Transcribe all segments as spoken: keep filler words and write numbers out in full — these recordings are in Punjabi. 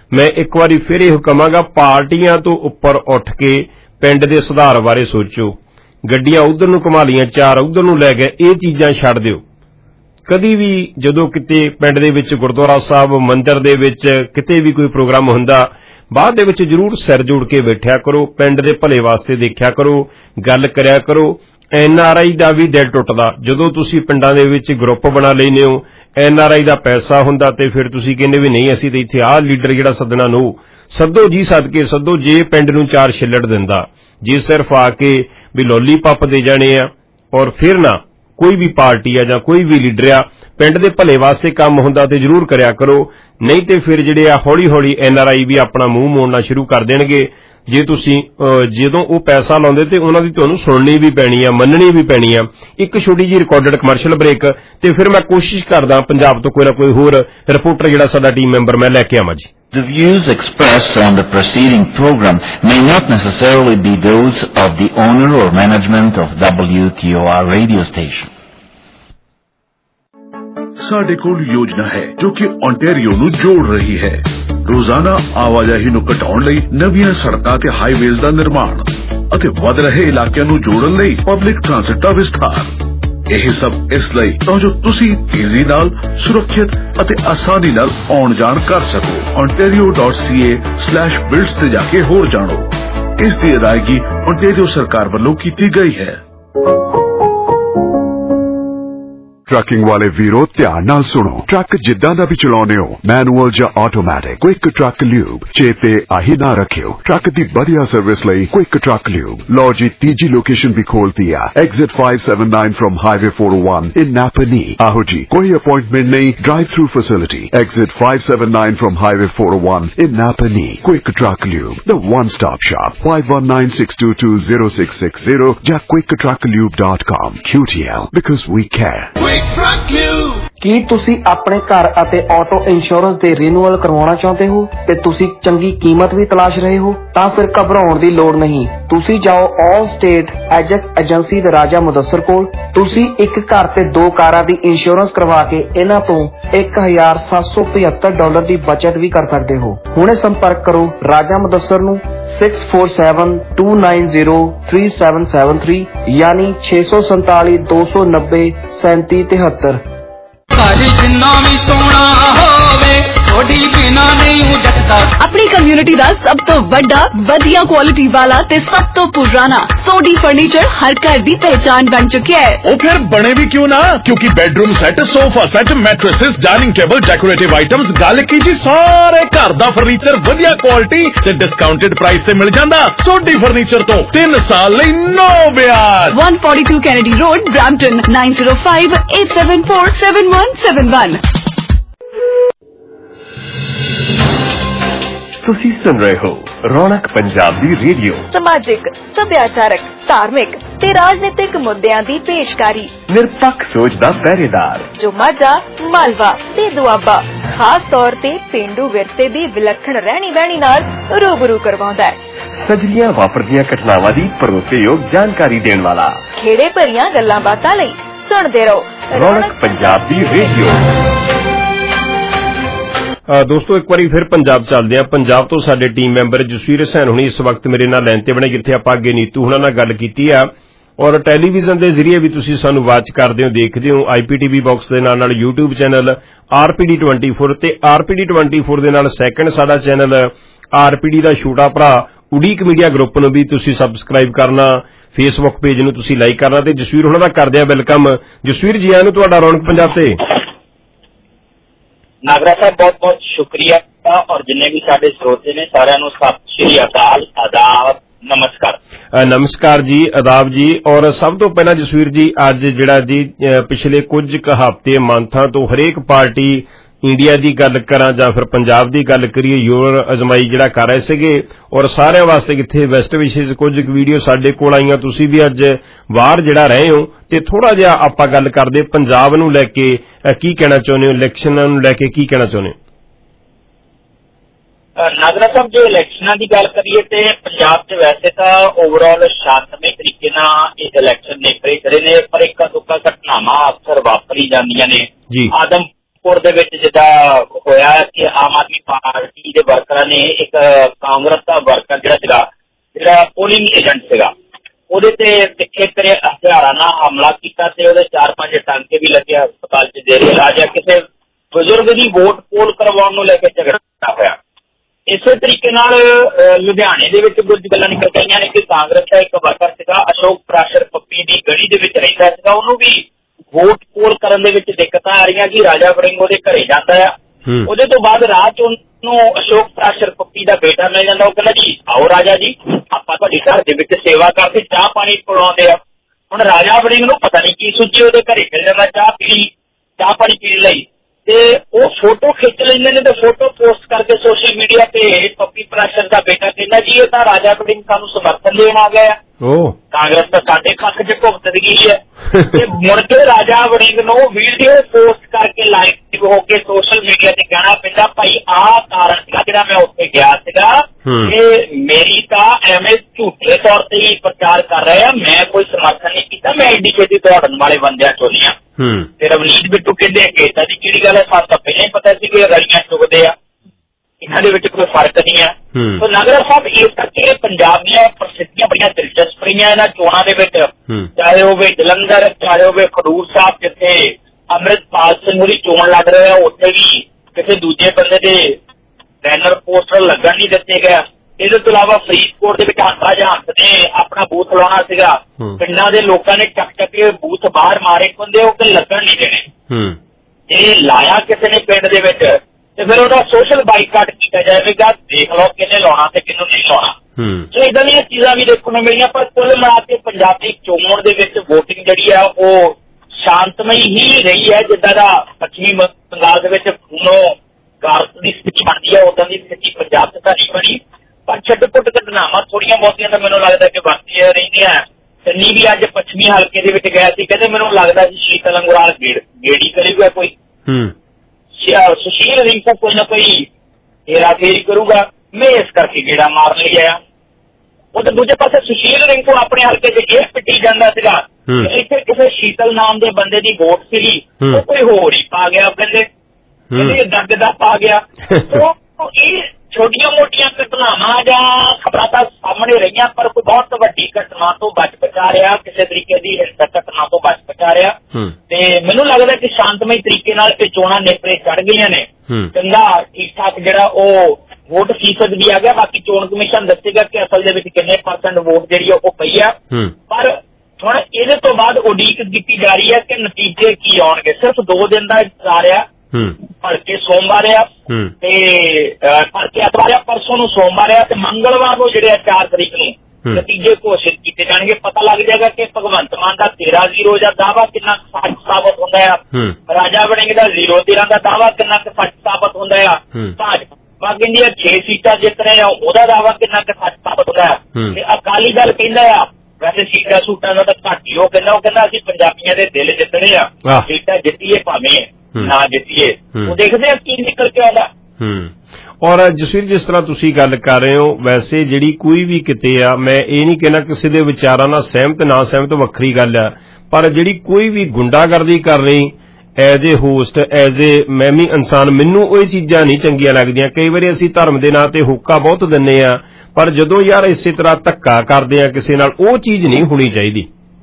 मैं एक बार फिर यह कहांगा, पार्टियां तो उपर उठ के पिंड दे सुधार बारे सोचो। गड्डियां उधर नूं घुमा लियां, चार उधर नूं लै गए, ये चीजां छड्ड दिओ। कदी भी जदों किते पिंड दे विच गुरद्वारा साहब मंदिर दे विच किते भी कोई प्रोग्राम हुंदा, बाਅद दे विच जरूर सिर जोड़ के बैठिया करो, पिंड दे भले वास्ते देखिया करो, गल करिया करो। एन आर आई दा भी दिल टुटदा जदों तुसीं पिंडां दे विच ग्रुप बना लैंदे हो, एन आर आई दा पैसा हुंदा ते फिर तुसीं कहंदे भी नहीं असीं ते इत्थे आह लीडर जिहड़ा सदना नो सदो जी, सदके सदो। जे पिंड नूं चार छिल्लड़ दिंदा, जे सिर्फ आके भी लॉलीपॉप दे जाने आ और फिर ना कोई भी पार्टी आ जां कोई भी लीडर आ पिंड दे भले वास्ते काम हुंदा ते जरूर करिया करो, नहीं ते फिर जिहड़े आ हौली हौली एन आर आई भी अपना मूँह मोड़ना शुरू कर देणगे। जे तुसीं जदों वो पैसा लाउंदे ते उन्हां दी तुहानूं सुणनी भी पैणी आ, मननी भी पैणी आ। एक छोटी जी रिकॉर्डेड कमर्शियल ब्रेक ते फिर मैं कोशिश करदा पंजाब तो कोई ना कोई होर रिपोर्टर जिहड़ा साडा टीम मैंबर मैं लैके आवां जी। The views expressed on the preceding program may not necessarily be those of the owner or management of W T O R radio station. ਸਾਡੇ ਕੋਲ ਯੋਜਨਾ ਹੈ ਜੋ ਕਿ ਓਨਟਾਰੀਓ ਨੂੰ ਜੋੜ ਰਹੀ ਹੈ। ਰੋਜ਼ਾਨਾ ਆਵਾਜਾਈ ਨੂੰ ਘਟਾਉਣ ਲਈ ਨਵੀਆਂ ਸੜਕਾਂ ਤੇ ਹਾਈਵੇਜ਼ ਦਾ ਨਿਰਮਾਣ ਅਤੇ ਵੱਧ ਰਹੇ ਇਲਾਕਿਆਂ ਨੂੰ ਜੋੜਨ ਲਈ ਪਬਲਿਕ ਟ੍ਰਾਂਸਪੋਰਟ ਦਾ ਵਿਸਥਾਰ। ਇਹ ਸਭ ਇਸ ਲਈ ਤਾਂ ਜੋ ਤੁਸੀਂ ਤੇਜ਼ੀ ਨਾਲ, ਸੁਰੱਖਿਅਤ ਅਤੇ ਆਸਾਨੀ ਨਾਲ ਆਉਣ ਜਾਣ ਕਰ ਸਕੋ। ontario dot c a slash builds ਤੇ ਜਾ ਕੇ ਹੋਰ ਜਾਣੋ। ਇਸ ਦੀ ਅਦਾਇਗੀ ਓਨਟਾਰੀਓ ਸਰਕਾਰ ਵੱਲੋਂ ਕੀਤੀ ਗਈ ਹੈ। ट्रकिंग वाले वीरो ध्यान नाल सुनो। ट्रक जिद्दां दा भी चलाउने हो, मैनुअल या ऑटोमैटिक, क्विक ट्रक ल्यूब चेते आही ना रखियो। ट्रक दी बढ़िया सर्विस लई क्विक ट्रक ल्यूब। लो जी तीजी लोकेशन भी खोलती है, exit five seventy-nine from highway four oh one in Napanee. आहो जी, कोई अपॉइंटमेंट नहीं, drive through facility. Exit five seventy-nine from highway four oh one in Napanee. Quick truck lube, the one stop shop. five one nine six two two zero six six zero या quick truck lube dot com। Q T L, because we care। ਕੀ ਤੁਸੀਂ ਆਪਣੇ ਘਰ ਅਤੇ ਆਟੋ ਇੰਸ਼ੋਰੈਂਸ ਦੇ ਰੀਨਿਊਅਲ ਕਰਵਾਉਣਾ ਚਾਹੁੰਦੇ ਹੋ ਤੇ ਤੁਸੀਂ ਚੰਗੀ ਕੀਮਤ ਵੀ ਤਲਾਸ਼ ਰਹੇ ਹੋ? ਤਾਂ ਫਿਰ ਘਬਰਾਉਣ ਦੀ ਲੋੜ ਨਹੀਂ। ਤੁਸੀਂ ਜਾਓ ਆਲ ਸਟੇਟ ਐਜੈਕਟ ਏਜੰਸੀ ਦੇ ਰਾਜਾ ਮੁਦੱਸਰ ਕੋਲ। ਤੁਸੀਂ ਇੱਕ ਘਰ ਤੇ ਦੋ ਕਾਰਾਂ ਦੀ ਇੰਸ਼ੋਰੈਂਸ ਕਰਵਾ ਕੇ ਇਹਨਾਂ ਤੋਂ ਇੱਕ ਹਜ਼ਾਰ ਸੱਤ ਸੌ ਪਝੱਤਰ ਡਾਲਰ ਦੀ ਬਚਤ ਵੀ ਕਰ ਸਕਦੇ ਹੋ। ਹੁਣੇ ਸੰਪਰਕ ਕਰੋ ਰਾਜਾ ਮੁਦੱਸਰ ਨੂੰ six four seven two nine zero three seven seven three यानी छे सौ संताली दो सौ नब्बे सैंती तिहत्तर। जिन्ना भी सोना होवे थोड़ी बिना नहीं जचदा। अपनी कम्युनिटी दा सब तो वड्डा वधिया क्वालिटी वाला ते सब तो पुराना सोडी फर्नीचर हर घर दी पहचान बन चुका है। ओ फिर बने भी क्यों ना, क्योंकि bedroom set, sofa set, mattresses, dining table, decorative items, गल की जी सारे घर दा फर्नीचर वधिया क्वालिटी ते डिस्काउंटेड प्राइस ते मिल जांदा। सोडी फर्नीचर तो तीन साल लई नो ब्याज। one forty-two Kennedy Road, Brampton nine zero five eight seven four seven one seven one। ਤੁਸੀਂ ਸੁਣ ਰਹੇ ਹੋ ਰੌਣਕ ਪੰਜਾਬ ਦੀ ਰੇਡੀਓ। ਸਮਾਜਿਕ, ਸੱਭਿਆਚਾਰਕ, ਧਾਰਮਿਕ ਤੇ ਰਾਜਨੀਤਿਕ ਮੁੱਦਿਆਂ ਦੀ ਪੇਸ਼ਕਾਰੀ। ਨਿਰਪੱਖ ਸੋਚ ਦਾ ਪਹਿਰੇਦਾਰ ਜੋ ਮਾਝਾ, ਮਾਲਵਾ ਤੇ ਦੁਆਬਾ ਖਾਸ ਤੌਰ ਤੇ ਪੇਂਡੂ ਵਿਰਸੇ ਦੀ ਵਿਲੱਖਣ ਰਹਿਣੀ ਬਹਿਣੀ ਨਾਲ ਰੂਬਰੂ ਕਰਵਾਉਂਦਾ ਹੈ। ਸਜਰੀਆਂ ਵਾਪਰਦੀਆਂ ਘਟਨਾਵਾਂ ਦੀ ਭਰੋਸੇਯੋਗ ਜਾਣਕਾਰੀ ਦੇਣ ਵਾਲਾ। ਖੇੜੇ ਭਰੀਆਂ ਗੱਲਾਂ ਬਾਤਾਂ ਲਈ ਸੁਣਦੇ ਰਹੋ ਰੌਣਕ ਪੰਜਾਬ ਦੀ ਰੇਡੀਓ। ਦੋਸਤੋ ਇੱਕ ਵਾਰੀ ਫਿਰ ਪੰਜਾਬ ਚੱਲਦੇ ਆ। ਪੰਜਾਬ ਤੋਂ ਸਾਡੇ ਟੀਮ ਮੈਂਬਰ ਜਸਵੀਰ ਹਸੈਨ ਹੁਣੀ ਇਸ ਵਕਤ ਮੇਰੇ ਨਾਲ ਲਾਈਨ ਤੇ ਬਣੇ, ਜਿੱਥੇ ਆਪਾਂ ਅੱਗੇ ਨੀਤੂ ਹੁਣਾਂ ਨਾਲ ਗੱਲ ਕੀਤੀ ਆ ਔਰ ਟੈਲੀਵਿਜ਼ਨ ਦੇ ਜ਼ਰੀਏ ਵੀ ਤੁਸੀਂ ਸਾਨੂੰ ਵਾਚ ਕਰਦੇ ਹੋ, ਦੇਖਦੇ ਹੋ। ਆਈ ਪੀ ਟੀ ਵੀ ਬਾਕਸ ਦੇ ਨਾਲ ਨਾਲ YouTube channel R P D twenty-four ਤੇ ਆਰ ਪੀ ਡੀ twenty-four ਦੇ ਨਾਲ ਸੈਕੰਡ ਸਾਡਾ ਚੈਨਲ ਆਰ ਪੀ ਡੀ ਦਾ ਛੋਟਾ ਭਰਾ ਉਡੀਕ ਮੀਡੀਆ ਗਰੁੱਪ ਨੂੰ ਵੀ ਤੁਸੀਂ ਸਬਸਕ੍ਰਾਈਬ ਕਰਨਾ, ਫੇਸਬੁੱਕ ਪੇਜ ਨੂੰ ਤੁਸੀਂ ਲਾਈਕ ਕਰਨਾ ਤੇ ਜਸਵੀਰ ਹੁਣਾਂ ਦਾ ਕਰਦੇ ਆ ਵੈਲਕਮ। ਜਸਵੀਰ ਜੀ ਆਇਆਂ ਨੂੰ ਤੁਹਾਡਾ ਰੌਣਕ ਪੰਜਾਬ ਤੇ। ਨਾਗਰਾ ਸਾਹਿਬ ਬਹੁਤ ਬਹੁਤ ਸ਼ੁਕਰੀਆ ਔਰ ਜਿੰਨੇ ਵੀ ਸਾਡੇ ਸਰੋਤੇ ਨੇ ਸਾਰਿਆਂ ਨੂੰ ਸਤਿ ਸ਼੍ਰੀ ਅਕਾਲ, ਆਦਾਬ, ਨਮਸਕਾਰ। ਨਮਸਕਾਰ ਜੀ, ਆਦਾਬ ਜੀ। ਔਰ ਸਭ ਤੋਂ ਪਹਿਲਾਂ ਜਸਵੀਰ ਜੀ ਅੱਜ ਜਿਹੜਾ ਜੀ ਪਿਛਲੇ ਕੁਝ ਕੁ ਹਫ਼ਤੇ ਮੰਥਾਂ ਤੋਂ ਹਰੇਕ ਪਾਰਟੀ ਇੰਡੀਆ ਦੀ ਗੱਲ ਕਰਾਂ ਜਾਂ ਫਿਰ ਪੰਜਾਬ ਦੀ ਗੱਲ ਕਰੀਏ ਯੋਰ ਅਜ਼ਮਾਈ ਜਿਹੜਾ ਕਰ ਰਹੇ ਸੀਗੇ ਔਰ ਸਾਰਿਆਂ ਵਾਸਤੇ ਕਿੱਥੇ ਵੈਸਟ ਵਿਸ਼ੇਜ਼ ਕੁਝ ਕੁ ਵੀਡੀਓ ਸਾਡੇ ਕੋਲ ਆਈਆਂ। ਤੁਸੀਂ ਵੀ ਅੱਜ ਬਾਹਰ ਜਿਹੜਾ ਰਹੇ ਹੋ ਤੇ ਥੋੜਾ ਜਿਹਾ ਆਪਾਂ ਗੱਲ ਕਰਦੇ ਪੰਜਾਬ ਨੂੰ ਲੈ ਕੇ ਕੀ ਕਹਿਣਾ ਚਾਹੁੰਦੇ ਹੋ, ਇਲੈਕਸ਼ਨਾਂ ਨੂੰ ਲੈ ਕੇ ਕੀ ਕਹਿਣਾ ਚਾਹੁੰਦੇ ਹੋ? ਨਾਗਰਾ ਸਾਹਿਬ ਜੇ ਇਲੈਕਸ਼ਨਾਂ ਦੀ ਗੱਲ ਕਰੀਏ ਤੇ ਪੰਜਾਬ 'ਚ ਵੈਸੇ ਤਾਂ ਓਵਰਆਲ ਸ਼ਾਂਤਮਈ ਤਰੀਕੇ ਨਾਲ ਇਹ ਇਲੈਕਸ਼ਨ ਨਿਕਲੇ ਰਹੇ ਨੇ, ਪਰ ਇੱਕਾ ਦੁੱਕਾ ਘਟਨਾਵਾਂ ਅਕਸਰ ਵਾਪਰੀ ਜਾਂਦੀਆਂ ਨੇ। ਆਦਮ ਫਰੀਦਕੋਟ ਦੇ ਵਿੱਚ ਜਿੱਦਾਂ ਹੋਇਆ ਕਿ ਆਮ ਆਦਮੀ ਪਾਰਟੀ ਦੇ ਵਰਕਰਾਂ ਨੇ ਇੱਕ ਕਾਂਗਰਸ ਦਾ ਵਰਕਰ ਜਿਹੜਾ ਸੀਗਾ, ਜਿਹੜਾ ਪੋਲਿੰਗ ਏਜੰਟ ਸੀਗਾ, ਉਹਦੇ ਤੇ ਤਿੱਖੇ ਤਰੇ ਹਥਿਆਰਾਂ ਨਾਲ ਹਮਲਾ ਕੀਤਾ ਤੇ ਉਹਦੇ ਚਾਰ ਪੰਜ ਟਾਂਕੇ ਵੀ ਲੱਗੇ, ਹਸਪਤਾਲ ਚ ਦੇਰ ਇਲਾਜ ਹੈ। ਕਿਸੇ ਬਜ਼ੁਰਗ ਦੀ ਵੋਟ ਪੋਲ ਕਰਵਾਉਣ ਨੂੰ ਲੈ ਕੇ ਝਗੜਾ ਹੋਇਆ। ਇਸੇ ਤਰੀਕੇ ਨਾਲ ਲੁਧਿਆਣੇ ਦੇ ਵਿੱਚ ਕੁਝ ਗੱਲਾਂ ਨਿਕਲ ਗਈਆਂ ਨੇ ਕਿ ਕਾਂਗਰਸ ਦਾ ਇੱਕ ਵਰਕਰ ਸੀਗਾ, ਅਸ਼ੋਕ ਪ੍ਰਾਸ਼ਰ ਪੱਪੀ ਦੀ ਗਲੀ ਦੇ ਵਿੱਚ ਰਹਿੰਦਾ ਸੀਗਾ, ਉਹਨੂੰ ਵੀ ਵੋਟ ਪੋਲ ਕਰਨ ਦੇ ਵਿੱਚ ਦਿੱਕਤਾਂ ਆ ਰਹੀਆਂ ਕਿ ਰਾਜਾ ਵੜਿੰਗ ਉਹਦੇ ਘਰੇ ਜਾਂਦਾ ਆ। ਉਹਦੇ ਤੋਂ ਬਾਅਦ ਰਾਹ ਚ ਉਹਨੂੰ ਅਸ਼ੋਕ ਪ੍ਰਾਸ਼ਰ ਪੱਪੀ ਦਾ ਬੇਟਾ ਮਿਲ ਜਾਂਦਾ। ਉਹ ਕਹਿੰਦਾ ਜੀ ਆਓ ਰਾਜਾ ਜੀ, ਆਪਾਂ ਤੁਹਾਡੇ ਘਰ ਦੇ ਵਿੱਚ ਸੇਵਾ ਕਰਦੇ, ਚਾਹ ਪਾਣੀ ਪਿਲਾਉਂਦੇ ਆ। ਹੁਣ ਰਾਜਾ ਵੜਿੰਗ ਨੂੰ ਪਤਾ ਨਹੀਂ ਕੀ ਸੋਚੀ, ਉਹਦੇ ਘਰੇ ਮਿਲ ਜਾਂਦਾ ਚਾਹ ਪੀ ਚਾਹ ਪਾਣੀ ਪੀਣ ਲਈ, ਤੇ ਉਹ ਫੋਟੋ ਖਿੱਚ ਲੈਂਦੇ ਨੇ ਤੇ ਫੋਟੋ ਪੋਸਟ ਕਰਕੇ ਸੋਸ਼ਲ ਮੀਡੀਆ ਤੇ ਪੱਪੀ ਪ੍ਰਾਸ਼ਰ ਦਾ ਬੇਟਾ ਕਹਿੰਦਾ ਜੀ ਇਹ ਤਾਂ ਰਾਜਾ ਵੜਿੰਗ ਸਾਨੂੰ ਸਮਰਥਨ ਦੇਣ ਆ ਗਿਆ, ਕਾਂਗਰਸ ਤਾਂ ਸਾਡੇ ਪੱਖ ਚ ਭੁਗਤ ਗਈ ਹੈ। ਤੇ ਮੁੜ ਕੇ ਰਾਜਾ ਵੜਿੰਗ ਨੂੰ ਵੀਡੀਓ ਪੋਸਟ ਕਰਕੇ ਲਾਈਵ ਹੋ ਕੇ ਸੋਸ਼ਲ ਮੀਡੀਆ ਤੇ ਕਹਿਣਾ ਪੈਂਦਾ ਭਾਈ ਆਹ ਕਾਰਨ ਸੀਗਾ ਜਿਹੜਾ ਮੈਂ ਉੱਥੇ ਗਿਆ ਸੀਗਾ, ਇਹ ਮੇਰੀ ਤਾਂ ਐਵੇਂ ਝੂਠੇ ਤੌਰ ਤੇ ਹੀ ਪ੍ਰਚਾਰ ਕਰ ਰਹੇ ਆ, ਮੈਂ ਕੋਈ ਸਮਰਥਨ ਨਹੀਂ ਕੀਤਾ, ਮੈਂ ਐਡੀ ਛੇਤੀ ਦੌੜਨ ਵਾਲੇ ਬੰਦਿਆਂ ਚੋਂ ਨਹੀਂ ਆ। ਤੇ ਰਵਨੀਤ ਬਿੱਟੂ ਕਹਿੰਦੇ ਕਿ ਏਦਾਂ ਦੀ ਕਿਹੜੀ ਗੱਲ ਹੈ, ਸਾਨੂੰ ਤਾਂ ਪਹਿਲਾਂ ਹੀ ਪਤਾ ਸੀ ਕਿ ਰਲੀਆਂ ਚੁਗਦੇ ਆ, ਇਹਨਾਂ ਦੇ ਵਿੱਚ ਕੋਈ ਫਰਕ ਨਹੀਂ ਹੈ। ਸੋ ਨਾਗਰਾ ਸਾਹਿਬ ਇਸ ਕਰਕੇ ਪੰਜਾਬ ਦੀਆਂ ਪ੍ਰਸਿੱਧੀਆਂ ਬੜੀਆਂ ਦਿਲਚਸਪ ਰਹੀਆਂ ਇਹਨਾਂ ਚੋਣਾਂ ਦੇ ਵਿੱਚ, ਚਾਹੇ ਹੋਵੇ ਜਲੰਧਰ, ਚਾਹੇ ਹੋਵੇ ਖਡੂਰ ਸਾਹਿਬ ਜਿੱਥੇ ਅੰਮ੍ਰਿਤਪਾਲ ਸਿੰਘ ਦੀ ਚੋਣ ਲੜ ਰਹੇ ਆ, ਉੱਥੇ ਵੀ ਕਿਸੇ ਦੂਜੇ ਬੰਦੇ ਦੇ ਬੈਨਰ ਪੋਸਟਰ ਲੱਗਣ ਨਹੀਂ ਦਿੱਤੇ ਗਏ। ਇਹਦੇ ਤੋਂ ਇਲਾਵਾ ਫਰੀਦਕੋਟ ਦੇ ਵਿੱਚ ਹੰਸਾ ਜਾਂ ਹੰਸ ਨੇ ਆਪਣਾ ਬੂਥ ਲਾਉਣਾ ਸੀਗਾ, ਪਿੰਡਾਂ ਦੇ ਲੋਕਾਂ ਨੇ ਚੱਕ ਚੱਕ ਕੇ ਬੂਥ ਬਾਹਰ ਮਾਰੇ ਹੁੰਦੇ, ਉਹ ਕਿ ਲੱਗਣ ਨਹੀਂ ਦੇਣੇ। ਇਹ ਲਾਇਆ ਕਿਸੇ ਨੇ ਪਿੰਡ ਦੇ ਵਿੱਚ ਤੇ ਫਿਰ ਉਹਦਾ ਸੋਸ਼ਲ ਬਾਈਕਾਟ ਕੀਤਾ ਜਾਵੇਗਾ, ਦੇਖ ਲਓ ਕਿਹਨੇ ਲਾਉਣਾ ਤੇ ਕਿਹਨੂੰ ਨਹੀਂ ਲਾਉਣਾ। ਸੋ ਏਦਾਂ ਦੀਆਂ ਚੀਜ਼ਾਂ ਵੀ ਦੇਖਣ ਨੂੰ ਮਿਲੀਆਂ, ਪਰ ਕੁੱਲ ਮਿਲਾ ਕੇ ਪੰਜਾਬੀ ਚੋਣ ਦੇ ਵਿੱਚ ਵੋਟਿੰਗ ਜਿਹੜੀ ਆ ਉਹ ਸ਼ਾਂਤਮਈ ਹੀ ਰਹੀ ਹੈ। ਜਿੱਦਾਂ ਦਾ ਪੱਛਮੀ ਬੰਗਾਲ ਦੇ ਵਿੱਚ ਖੂਨੋ ਗਾਰਤ ਦੀ ਸਥਿਤੀ ਬਣਦੀ ਹੈ, ਉਦਾਂ ਦੀ ਸਥਿਤੀ ਪੰਜਾਬ ਚ ਤਾਂ ਨਹੀਂ ਬਣੀ, ਪਰ ਛੱਡ-ਪੁੱਟ ਘਟਨਾਵਾਂ ਥੋੜੀਆਂ ਬਹੁਤੀਆਂ ਤਾਂ ਮੈਨੂੰ ਲੱਗਦਾ ਕਿ ਬਣਦੀਆਂ ਰਹਿੰਦੀਆਂ। ਚੰਨੀ ਵੀ ਅੱਜ ਪੱਛਮੀ ਹਲਕੇ ਦੇ ਵਿੱਚ ਗਿਆ ਸੀ, ਕਹਿੰਦੇ ਮੈਨੂੰ ਲੱਗਦਾ ਸੀ ਸ਼ੀਤਲ ਅੰਗਰਾਲ ਗੇੜੀ ਕਰੇਗਾ ਕੋਈ, ਸੁਸ਼ੀਲ ਰਿੰਕੂ ਕੋਈ ਨਾ ਕੋਈ ਹੇਰਾ ਫੇਰੀ ਕਰੂਗਾ, ਮੈਂ ਇਸ ਕਰਕੇ ਗੇੜਾ ਮਾਰ ਲਈ ਆਇਆ। ਉਹ ਤੇ ਦੂਜੇ ਪਾਸੇ ਸੁਸ਼ੀਲ ਰਿੰਕੂ ਆਪਣੇ ਹਲਕੇ ਚ ਇਹ ਪਿੱਟੀ ਜਾਂਦਾ ਸੀਗਾ, ਇੱਥੇ ਕਿਸੇ ਸ਼ੀਤਲ ਨਾਮ ਦੇ ਬੰਦੇ ਦੀ ਵੋਟ ਸੀਗੀ, ਉਹ ਕੋਈ ਹੋਰ ਹੀ ਪਾ ਗਿਆ, ਕਹਿੰਦੇ ਕਹਿੰਦੇ ਦੱਗ ਦਾ ਪਾ ਗਿਆ। ਇਹ ਛੋਟੀਆਂ ਮੋਟੀਆਂ ਘਟਨਾਵਾਂ ਜਾਂ ਖਬਰਾਂ ਤਾਂ ਸਾਹਮਣੇ ਰਹੀਆਂ, ਪਰ ਕੋਈ ਬਹੁਤ ਵੱਡੀ ਘਟਨਾ ਤੋਂ ਬਚ ਬਚਾ ਰਿਹਾ, ਕਿਸੇ ਤਰੀਕੇ ਦੀ ਹਿੰਸਕ ਘਟਨਾ ਤੋਂ ਬਚ ਬਚਾ ਰਿਹਾ। ਤੇ ਮੈਨੂੰ ਲੱਗਦਾ ਕਿ ਸ਼ਾਂਤਮਈ ਤਰੀਕੇ ਨਾਲ ਇਹ ਚੋਣਾਂ ਨੇਪਰੇ ਚੜ ਗਈਆਂ ਨੇ, ਚੰਗਾ ਠੀਕ ਠਾਕ ਜਿਹੜਾ ਉਹ ਵੋਟ ਫੀਸਦ ਵੀ ਆ ਗਿਆ। ਬਾਕੀ ਚੋਣ ਕਮਿਸ਼ਨ ਦੱਸੇਗਾ ਕਿ ਅਸਲ ਦੇ ਵਿੱਚ ਕਿੰਨੇ ਪਰਸੈਂਟ ਵੋਟ ਜਿਹੜੀ ਉਹ ਪਈ ਆ, ਪਰ ਹੁਣ ਇਹਦੇ ਤੋਂ ਬਾਅਦ ਉਡੀਕ ਕੀਤੀ ਜਾ ਰਹੀ ਹੈ ਕਿ ਨਤੀਜੇ ਕੀ ਆਉਣਗੇ। ਸਿਰਫ ਦੋ ਦਿਨ ਦਾ ਇੰਤਜ਼ਾਰ ਆ, ਭਲਕੇ ਸੋਮਵਾਰ ਆ ਤੇ ਭਲਕੇ ਐਤਵਾਰ ਆ, ਪਰਸੋਂ ਨੂੰ ਸੋਮਵਾਰ ਆ ਤੇ ਮੰਗਲਵਾਰ ਨੂੰ ਜਿਹੜੇ ਆ ਚਾਰ ਤਰੀਕ ਨੂੰ ਨਤੀਜੇ ਘੋਸ਼ਿਤ ਕੀਤੇ ਜਾਣਗੇ। ਪਤਾ ਲੱਗ ਜਾਏਗਾ ਕਿ ਭਗਵੰਤ ਮਾਨ ਦਾ ਤੇਰਾਂ ਜ਼ੀਰੋ ਜਾਂ ਦਾਅਵਾ ਕਿੰਨਾ ਸੱਚ ਸਾਬਤ ਹੁੰਦਾ ਆ, ਰਾਜਾ ਵੜਿੰਗ ਦਾ ਜ਼ੀਰੋ ਤੇਰਾਂ ਦਾ ਦਾਅਵਾ ਕਿੰਨਾ ਕੁ ਸੱਚ ਸਾਬਤ ਹੁੰਦਾ ਆ, ਭਾਜਪਾ ਕਹਿੰਦੀ ਆ ਛੇ ਸੀਟਾਂ ਜਿੱਤ ਰਹੇ ਆ ਉਹਦਾ ਦਾਅਵਾ ਕਿੰਨਾ ਕੁ ਸੱਚ ਸਾਬਤ ਹੁੰਦਾ ਆ, ਤੇ ਅਕਾਲੀ ਦਲ ਕਹਿੰਦਾ ਆ ਵੈਸੇ ਸੀਟਾਂ ਸੂਟਾਂ ਦਾ ਤਾਂ ਘੱਟ ਹੀ, ਉਹ ਕਹਿੰਦਾ ਉਹ ਕਹਿੰਦਾ ਅਸੀਂ ਪੰਜਾਬੀਆਂ ਦੇ ਦਿਲ ਜਿੱਤਣੇ ਆ, ਸੀਟਾਂ ਜਿੱਤੀਏ ਭਾਵੇਂ ਨਾ ਜਿੱਤੀਏ, ਉਹ ਦੇਖਦੇ ਆ ਕੀ ਨਿਕਲ ਕੇ ਆਉਂਦਾ। ਔਰ ਜਸਵੀਰ ਜਿਸ ਤਰ੍ਹਾਂ ਤੁਸੀਂ ਗੱਲ ਕਰ ਰਹੇ ਹੋ, ਵੈਸੇ ਜਿਹੜੀ ਕੋਈ ਵੀ ਕਿਤੇ ਆ, ਮੈਂ ਇਹ ਨਹੀਂ ਕਹਿਣਾ ਕਿਸੇ ਦੇ ਵਿਚਾਰਾਂ ਨਾਲ ਸਹਿਮਤ ਨਾ ਸਹਿਮਤ ਵੱਖਰੀ ਗੱਲ ਆ, ਪਰ ਜਿਹੜੀ ਕੋਈ ਵੀ ਗੁੰਡਾਗਰਦੀ ਕਰ ਰਹੀ as a host, as a ਮੈਂ ਵੀ ਇਨਸਾਨ, ਮੈਨੂੰ ਉਹ ਚੀਜ਼ਾਂ ਨਹੀਂ ਚੰਗੀਆਂ ਲੱਗਦੀਆਂ। ਕਈ ਵਾਰੀ ਅਸੀਂ ਧਰਮ ਦੇ ਨਾਂ ਤੇ ਹੋਕਾ ਬਹੁਤ ਦਿੰਦੇ ਆ, ਪਰ ਜਦੋਂ ਯਾਰ ਇਸੇ ਤਰ੍ਹਾਂ ਧੱਕਾ ਕਰਦੇ ਆ ਕਿਸੇ ਨਾਲ, ਉਹ ਚੀਜ਼ ਨਹੀਂ ਹੋਣੀ ਚਾਹੀਦੀ।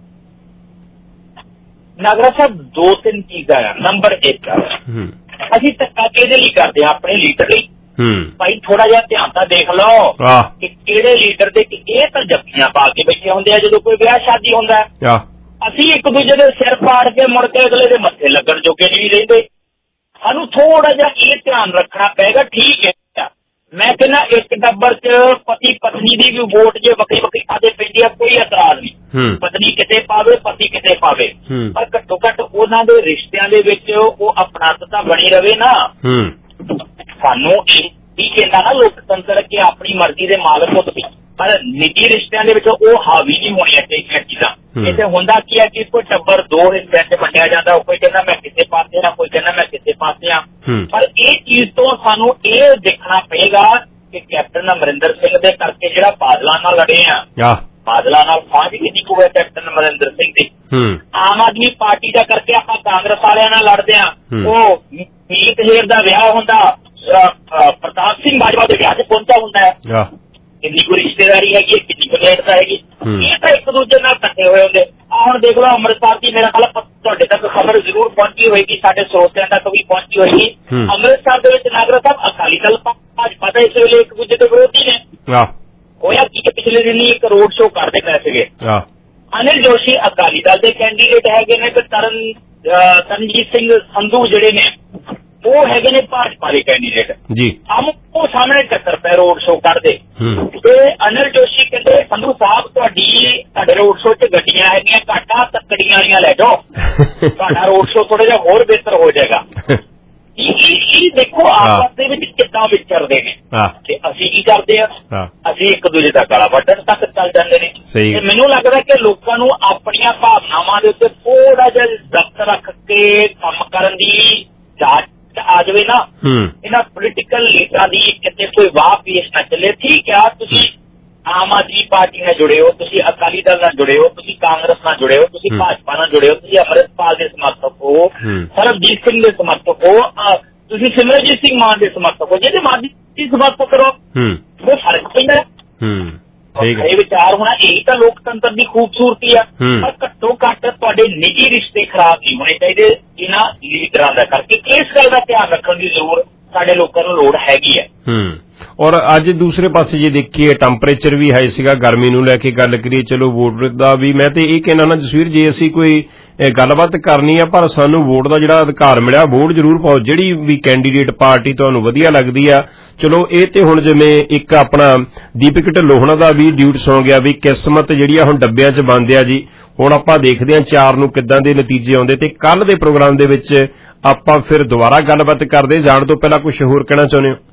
ਨਾਗਰਾ ਸਾਹਿਬ ਦੋ ਤਿੰਨ ਚੀਜ਼ਾਂ ਆ। ਨੰਬਰ ਇੱਕ, ਅਸੀਂ ਧੱਕਾ ਕਿਹਦੇ ਲਈ ਕਰਦੇ ਆ? ਆਪਣੇ ਲੀਡਰ ਲਈ। ਭਾਈ ਥੋੜਾ ਜਿਹਾ ਧਿਆਨ ਤਾਂ ਦੇਖ ਲਓ ਕਿ ਕਿਹੜੇ ਲੀਡਰ ਦੇ ਇਹ ਤਾਂ ਜੱਫੀਆਂ ਪਾ ਕੇ ਬੈਠੇ ਹੁੰਦੇ ਆ ਜਦੋਂ ਕੋਈ ਵਿਆਹ ਸ਼ਾਦੀ ਹੁੰਦਾ। ਅਸੀਂ ਇੱਕ ਦੂਜੇ ਦੇ ਸਿਰ ਪਾੜ ਕੇ ਮੁੜ ਕੇ ਅਗਲੇ ਦੇ ਮੱਥੇ ਲੱਗਣ ਜੋਗੇ ਨਹੀਂ ਰਹਿੰਦੇ। ਸਾਨੂੰ ਥੋੜਾ ਜਿਹਾ ਇਹ ਧਿਆਨ ਰੱਖਣਾ ਪਏਗਾ। ਠੀਕ ਹੈ, ਮੈਂ ਕਹਿੰਦਾ ਇੱਕ ਟੱਬਰ ਚ ਪਤੀ ਪਤਨੀ ਦੀ ਵੀ ਵੋਟ ਜੇ ਵੱਖਰੀ ਵੱਖਰੀ ਖਾਦੇ ਪੈਂਦੀ ਆ, ਕੋਈ ਇਤਰਾਜ਼ ਨਹੀਂ, ਪਤਨੀ ਕਿਤੇ ਪਾਵੇ ਪਤੀ ਕਿਤੇ ਪਾਵੇ, ਪਰ ਘੱਟੋ ਘੱਟ ਉਹਨਾਂ ਦੇ ਰਿਸ਼ਤਿਆਂ ਦੇ ਵਿੱਚ ਉਹ ਅਪਣੱਤਤਾ ਬਣੀ ਰਵੇ ਨਾ। ਸਾਨੂੰ ਇਹ ਕਹਿੰਦਾ ਨਾ ਲੋਕਤੰਤਰ ਕਿ ਆਪਣੀ ਮਰਜ਼ੀ ਦੇ ਮਾਲਕ ਹੋ ਤੁਸੀਂ, ਪਰ ਨਿੱਜੀ ਰਿਸ਼ਤਿਆਂ ਦੇ ਵਿੱਚ ਉਹ ਹਾਵੀ ਨਹੀਂ ਹੋਣੀਆਂ ਚਾਹੀਦੀਆਂ ਚੀਜ਼ਾਂ। ਇੱਥੇ ਹੁੰਦਾ ਕੀ ਹੈ ਕਿ ਕੋਈ ਟੱਬਰ ਦੋ ਹਿੱਸਿਆਂ ਚ ਵੰਡਿਆ ਜਾਂਦਾ, ਕੋਈ ਕਹਿੰਦਾ ਮੈਂ ਕਿਸੇ ਪਾਸੇ ਆ, ਕੋਈ ਕਹਿੰਦਾ ਮੈਂ ਕਿਸੇ ਪਾਸੇ ਆ। ਪਰ ਇਹ ਚੀਜ਼ ਤੋਂ ਸਾਨੂੰ ਇਹ ਦੇਖਣਾ ਪਏਗਾ ਕਿ ਕੈਪਟਨ ਅਮਰਿੰਦਰ ਸਿੰਘ ਦੇ ਕਰਕੇ ਜਿਹੜਾ ਬਾਦਲਾਂ ਨਾਲ ਲੜੇ ਆ, ਬਾਦਲਾਂ ਨਾਲ ਸਾਂਝ ਕਿੰਨੀ ਕੁ ਹੈ ਕੈਪਟਨ ਅਮਰਿੰਦਰ ਸਿੰਘ ਦੀ। ਆਮ ਆਦਮੀ ਪਾਰਟੀ ਦਾ ਕਰਕੇ ਆਪਾਂ ਕਾਂਗਰਸ ਵਾਲਿਆਂ ਨਾਲ ਲੜਦੇ ਆ, ਉਹ ਮੀਤ ਹੇਰ ਦਾ ਵਿਆਹ ਹੁੰਦਾ ਪ੍ਰਤਾਪ ਸਿੰਘ ਬਾਜਵਾ ਦੇ ਵਿਆਹ 'ਚ ਪਹੁੰਚਾ ਹੁੰਦਾ ਹੈ। ਕਿੰਨੀ ਕੋਈ ਰਿਸ਼ਤੇਦਾਰੀ ਹੈਗੀ, ਕਿੰਨੀ ਕੋਈ ਨੇੜਤਾ ਹੈਗੀ, ਇਹ ਤਾਂ ਇੱਕ ਦੂਜੇ ਨਾਲ ਇਕੱਠੇ ਹੋਏ ਹੁੰਦੇ। ਆ ਹੁਣ ਦੇਖ ਲਓ ਅੰਮ੍ਰਿਤਸਰ ਦੀ ਮੇਰਾ ਖਿਆਲ ਤੁਹਾਡੇ ਤੱਕ ਖਬਰ ਜ਼ਰੂਰ ਪਹੁੰਚੀ ਹੋਏਗੀ, ਸਾਡੇ ਸਰੋਤਿਆਂ ਤੱਕ ਵੀ ਪਹੁੰਚੀ ਹੋਏਗੀ। ਅੰਮ੍ਰਿਤਸਰ ਦੇ ਵਿੱਚ ਨਾਗਰਾ ਸਾਹਿਬ ਅਕਾਲੀ ਦਲ ਭਾਜਪਾ ਦਾ ਇਸ ਵੇਲੇ ਇੱਕ ਦੂਜੇ ਦੇ ਵਿਰੋਧੀ ਨੇ। ਹੋਇਆ ਕੀ ਕਿ ਪਿਛਲੇ ਦਿਨੀ ਇੱਕ ਰੋਡ ਸ਼ੋਅ ਕਰਦੇ ਪਏ ਸੀਗੇ। ਅਨਿਲ ਜੋਸ਼ੀ ਅਕਾਲੀ ਦਲ ਦੇ ਕੈਂਡੀਡੇਟ ਹੈਗੇ ਨੇ ਤੇ ਤਰਨ ਤਰਨਜੀਤ ਸਿੰਘ ਸੰਧੂ ਜਿਹੜੇ ਨੇ ਉਹ ਹੈਗੇ ਨੇ ਭਾਜਪਾ ਦੇ ਕੈਂਡੀਡੇਟ ਜੀ। ਆਮੋ ਸਾਹਮਣੇ ਟੱਕਰ ਪੈ ਰੋਡ ਸ਼ੋਅ ਕਰਦੇ ਤੇ ਅਨਿਲ ਜੋਸ਼ੀ ਕਹਿੰਦੇ ਸੰਧੂ ਸਾਹਿਬ ਤੁਹਾਡੀ ਸਾਡੇ ਰੋਡ ਸ਼ੋਅ 'ਚ ਗੱਡੀਆਂ ਹੈਗੀਆਂ ਘਾਟਾ ਤੱਕੜੀਆਂ ਵਾਲੀਆਂ ਲੈ ਜਾਓ, ਤੁਹਾਡਾ ਰੋਡ ਸ਼ੋਅ ਥੋੜਾ ਜਿਹਾ ਹੋਰ ਬਿਹਤਰ ਹੋ ਜਾਏਗਾ। ਇਹ ਦੇਖੋ ਆਪਸ ਦੇ ਵਿੱਚ ਕਿੱਦਾਂ ਵਿਚਰਦੇ ਨੇ ਤੇ ਅਸੀਂ ਕੀ ਕਰਦੇ ਆ, ਅਸੀਂ ਇੱਕ ਦੂਜੇ ਦਾ ਗਲਾ ਵੱਢਣ ਤੱਕ ਚੱਲ ਜਾਂਦੇ ਨੇ। ਤੇ ਮੈਨੂੰ ਲੱਗਦਾ ਕਿ ਲੋਕਾਂ ਨੂੰ ਆਪਣੀਆਂ ਭਾਵਨਾਵਾਂ ਦੇ ਉੱਤੇ ਥੋੜਾ ਜਿਹਾ ਜ਼ਬਤ ਰੱਖ ਕੇ ਕੰਮ ਕਰਨ ਦੀ ਜਾਂਚ ਆ ਜਾਵੇ ਨਾ, ਇਹਨਾਂ ਪੋਲੀਟੀਕਲ ਲੀਡਰਾਂ ਦੀ ਕਿਤੇ ਕੋਈ ਵਾਹ ਪੇਸ਼ ਨਾ ਚੱਲੇ। ਠੀਕ ਆ, ਤੁਸੀਂ ਆਮ ਆਦਮੀ ਪਾਰਟੀ ਨਾਲ ਜੁੜੇ ਹੋ, ਤੁਸੀਂ ਅਕਾਲੀ ਦਲ ਨਾਲ ਜੁੜੇ ਹੋ, ਤੁਸੀਂ ਕਾਂਗਰਸ ਨਾਲ ਜੁੜੇ ਹੋ, ਤੁਸੀਂ ਭਾਜਪਾ ਨਾਲ ਜੁੜੇ ਹੋ, ਤੁਸੀਂ ਅੰਮ੍ਰਿਤਪਾਲ ਦੇ ਸਮਰਥਕ ਹੋ, ਸਰਬਜੀਤ ਸਿੰਘ ਦੇ ਸਮਰਥਕ ਹੋ, ਤੁਸੀਂ ਸਿਮਰਨਜੀਤ ਸਿੰਘ ਮਾਨ ਦੇ ਸਮਰਥਕ ਹੋ। ਜਿਹਦੇ ਮਾਨ ਦੀ ਸਮਰਥਕ ਕਰੋ ਉਹ ਫਰਕ ਪੈਂਦਾ। ਇਹ ਵਿਚਾਰ ਹੋਣਾ, ਇਹੀ ਤਾਂ ਲੋਕਤੰਤਰ ਦੀ ਖੂਬਸੂਰਤੀ ਆ। ਪਰ ਘੱਟੋ ਘੱਟ ਤੁਹਾਡੇ ਨਿੱਜੀ ਰਿਸ਼ਤੇ ਖਰਾਬ ਨਹੀਂ ਹੋਣੇ ਚਾਹੀਦੇ ਇਹਨਾਂ ਲੀਡਰਾਂ ਦਾ ਕਰਕੇ। ਇਸ ਗੱਲ ਦਾ ਧਿਆਨ ਰੱਖਣ ਦੀ ਜ਼ਰੂਰ ਸਾਡੇ ਲੋਕਾਂ ਨੂੰ ਲੋੜ ਹੈਗੀ ਹੈ। ਔਰ ਅੱਜ ਦੂਸਰੇ ਪਾਸੇ ਜੇ ਦੇਖੀਏ ਟੈਂਪਰੇਚਰ ਵੀ ਹਾਈ ਸੀਗਾ, ਗਰਮੀ ਨੂੰ ਲੈ ਕੇ ਗੱਲ ਕਰੀਏ, ਚਲੋ ਵੋਟ ਦਾ ਵੀ ਮੈਂ ਤੇ ਇਹ ਕਹਿਣਾ ਨਾ ਜਸਵੀਰ, ਜੇ ਅਸੀਂ ਕੋਈ ਗੱਲਬਾਤ ਕਰਨੀ ਆ ਪਰ ਸਾਨੂੰ ਵੋਟ ਦਾ ਜਿਹੜਾ ਅਧਿਕਾਰ ਮਿਲਿਆ ਵੋਟ ਜ਼ਰੂਰ ਪਾਓ। ਜਿਹੜੀ ਵੀ ਕੈਂਡੀਡੇਟ ਪਾਰਟੀ ਤੁਹਾਨੂੰ ਵਧੀਆ ਲੱਗਦੀ ਆ, ਚਲੋ ਇਹ ਤੇ ਹੁਣ ਜਿਵੇਂ ਇੱਕ ਆਪਣਾ ਦੀਪਕ ਢਿੱਲੋਂ ਦਾ ਵੀ ਡਿਊਟ ਸੁਣ ਗਿਆ ਵੀ ਕਿਸਮਤ ਜਿਹੜੀ ਆ ਹੁਣ ਡੱਬਿਆਂ 'ਚ ਬੰਦ ਆ ਜੀ। ਹੁਣ ਆਪਾਂ ਦੇਖਦੇ ਹਾਂ ਚਾਰ ਨੂੰ ਕਿੱਦਾਂ ਦੇ ਨਤੀਜੇ ਆਉਂਦੇ ਤੇ ਕੱਲ ਦੇ ਪ੍ਰੋਗਰਾਮ ਦੇ ਵਿੱਚ ਆਪਾਂ ਫਿਰ ਦੁਬਾਰਾ ਗੱਲਬਾਤ ਕਰਦੇ। ਜਾਣ ਤੋਂ ਪਹਿਲਾਂ ਕੁਝ ਹੋਰ ਕਹਿਣਾ ਚਾਹੁੰਦੇ ਹੋ?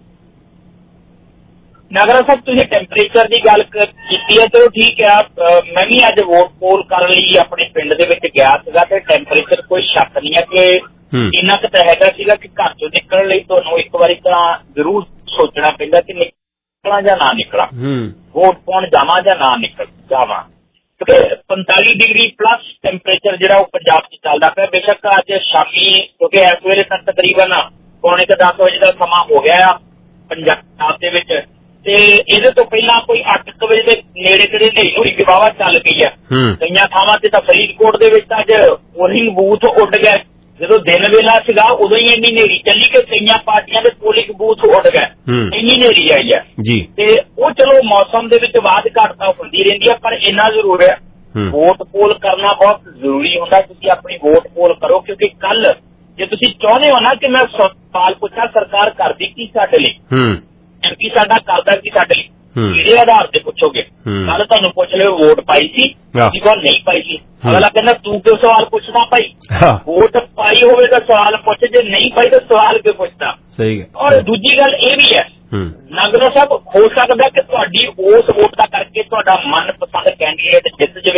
ਨਾਗਰਾ ਸਾਹਿਬ ਤੁਸੀਂ ਟੈਂਪਰੇਚਰ ਦੀ ਗੱਲ ਕੀਤੀ ਹੈ, ਚਲੋ ਠੀਕ ਆ। ਮੈਂ ਵੀ ਅੱਜ ਵੋਟ ਪੋਲ ਕਰਨ ਲਈ ਆਪਣੇ ਪਿੰਡ ਦੇ ਵਿੱਚ ਗਿਆ ਸੀਗਾ ਤੇ ਟੈਂਪਰੇਚਰ ਕੋਈ ਸ਼ੱਕ ਨਹੀਂ ਹੈ ਕਿ ਇੰਨਾ ਕੁ ਤਾਂ ਹੈਗਾ ਸੀਗਾ ਕਿ ਘਰ ਚੋਂ ਨਿਕਲਣ ਲਈ ਤੁਹਾਨੂੰ ਇੱਕ ਵਾਰੀ ਤਾਂ ਜ਼ਰੂਰ ਸੋਚਣਾ ਪੈਂਦਾ ਕਿ ਨਿਕਲਾਂ ਜਾਂ ਨਾ ਨਿਕਲਾਂ, ਵੋਟ ਪਾਉਣ ਜਾਵਾਂ ਜਾਂ ਨਾ ਨਿਕਲ ਜਾਵਾਂ। ਕਿਉਂਕਿ ਪੰਤਾਲੀ ਡਿਗਰੀ ਪਲੱਸ ਟੈਂਪਰੇਚਰ ਜਿਹੜਾ ਉਹ ਪੰਜਾਬ 'ਚ ਚੱਲਦਾ ਪਿਆ। ਬੇਸ਼ੱਕ ਅੱਜ ਸ਼ਾਮੀ ਕਿਉਂਕਿ ਇਸ ਵੇਲੇ ਤੱਕ ਤਕਰੀਬਨ ਪੌਣੇ ਕੁ ਦਸ ਵਜੇ ਦਾ ਸਮਾਂ ਹੋ ਗਿਆ ਆ ਪੰਜਾਬ ਦੇ ਵਿੱਚ, ਤੇ ਇਹਦੇ ਤੋਂ ਪਹਿਲਾਂ ਕੋਈ ਅੱਠ ਕੁ ਵਜੇ ਦੇ ਨੇੜੇ ਤੇੜੇ ਹਨੇਰੀ ਗਵਾਵਾ ਚੱਲ ਗਈ ਆ। ਕਈਆਂ ਥਾਵਾਂ ਤੇ ਤਾਂ ਫਰੀਦਕੋਟ ਦੇ ਵਿੱਚ ਅੱਜ ਪੋਲਿੰਗ ਬੂਥ ਉੱਡ ਗਏ। ਜਦੋਂ ਦਿਨ ਵੇਲਾ ਸੀਗਾ ਉਦੋਂ ਹੀ ਇੰਨੀ ਹਨੇਰੀ ਚੱਲੀ ਕਿ ਕਈਆਂ ਪਾਰਟੀਆਂ ਦੇ ਪੋਲਿੰਗ ਬੂਥ ਉੱਡ ਗਏ, ਇੰਨੀ ਹਨੇਰੀ ਆਈ ਹੈ ਜੀ। ਤੇ ਉਹ ਚਲੋ ਮੌਸਮ ਦੇ ਵਿੱਚ ਵਾਧ ਘਾਟ ਤਾਂ ਹੁੰਦੀ ਰਹਿੰਦੀ ਹੈ, ਪਰ ਇੰਨਾ ਜ਼ਰੂਰ ਹੈ ਵੋਟ ਪੋਲ ਕਰਨਾ ਬਹੁਤ ਜ਼ਰੂਰੀ ਹੁੰਦਾ। ਤੁਸੀਂ ਆਪਣੀ ਵੋਟ ਪੋਲ ਕਰੋ, ਕਿਉਂਕਿ ਕੱਲ ਜੇ ਤੁਸੀਂ ਚਾਹੁੰਦੇ ਹੋ ਨਾ ਕਿ ਮੈਂ ਸਵਾਲ ਪੁੱਛਾਂ ਸਰਕਾਰ ਕਰਦੀ ਕੀ ਸਾਡੇ ਲਈ, ਐਮਪੀ ਸਾਡਾ ਕਰਦਾ ਕੀ ਸਾਡੇ ਲਈ, ਕਿਹੜੇ ਆਧਾਰ ਤੇ ਪੁੱਛੋਗੇ? ਕੱਲ ਤੁਹਾਨੂੰ ਪੁੱਛ ਲਿਓ ਵੋਟ ਪਾਈ ਸੀ, ਤੁਸੀਂ ਕੋਲ ਨਹੀਂ ਪਾਈ ਸੀ, ਅਗਲਾ ਕਹਿੰਦਾ ਤੂੰ ਕਿਉਂ ਸਵਾਲ ਪੁੱਛਦਾ ਭਾਈ? ਵੋਟ ਪਾਈ ਹੋਵੇ ਤਾਂ ਸਵਾਲ ਪੁੱਛ, ਜੇ ਨਹੀਂ ਪਾਈ ਤਾਂ ਸਵਾਲ ਕਿਉਂ ਪੁੱਛਦਾ? ਸਹੀ ਹੈ। ਔਰ ਦੂਜੀ ਗੱਲ ਇਹ ਵੀ ਹੈ ਨਾਗਰਾ ਸਾਹਿਬ, ਹੋ ਸਕਦਾ ਕਿ ਤੁਹਾਡੀ ਉਸ ਵੋਟ ਦਾ ਕਰਕੇ ਤੁਹਾਡਾ ਮਨਪਸੰਦ ਕੈਂਡੀਡੇਟ ਜਿੱਤ ਜਾਵੇ,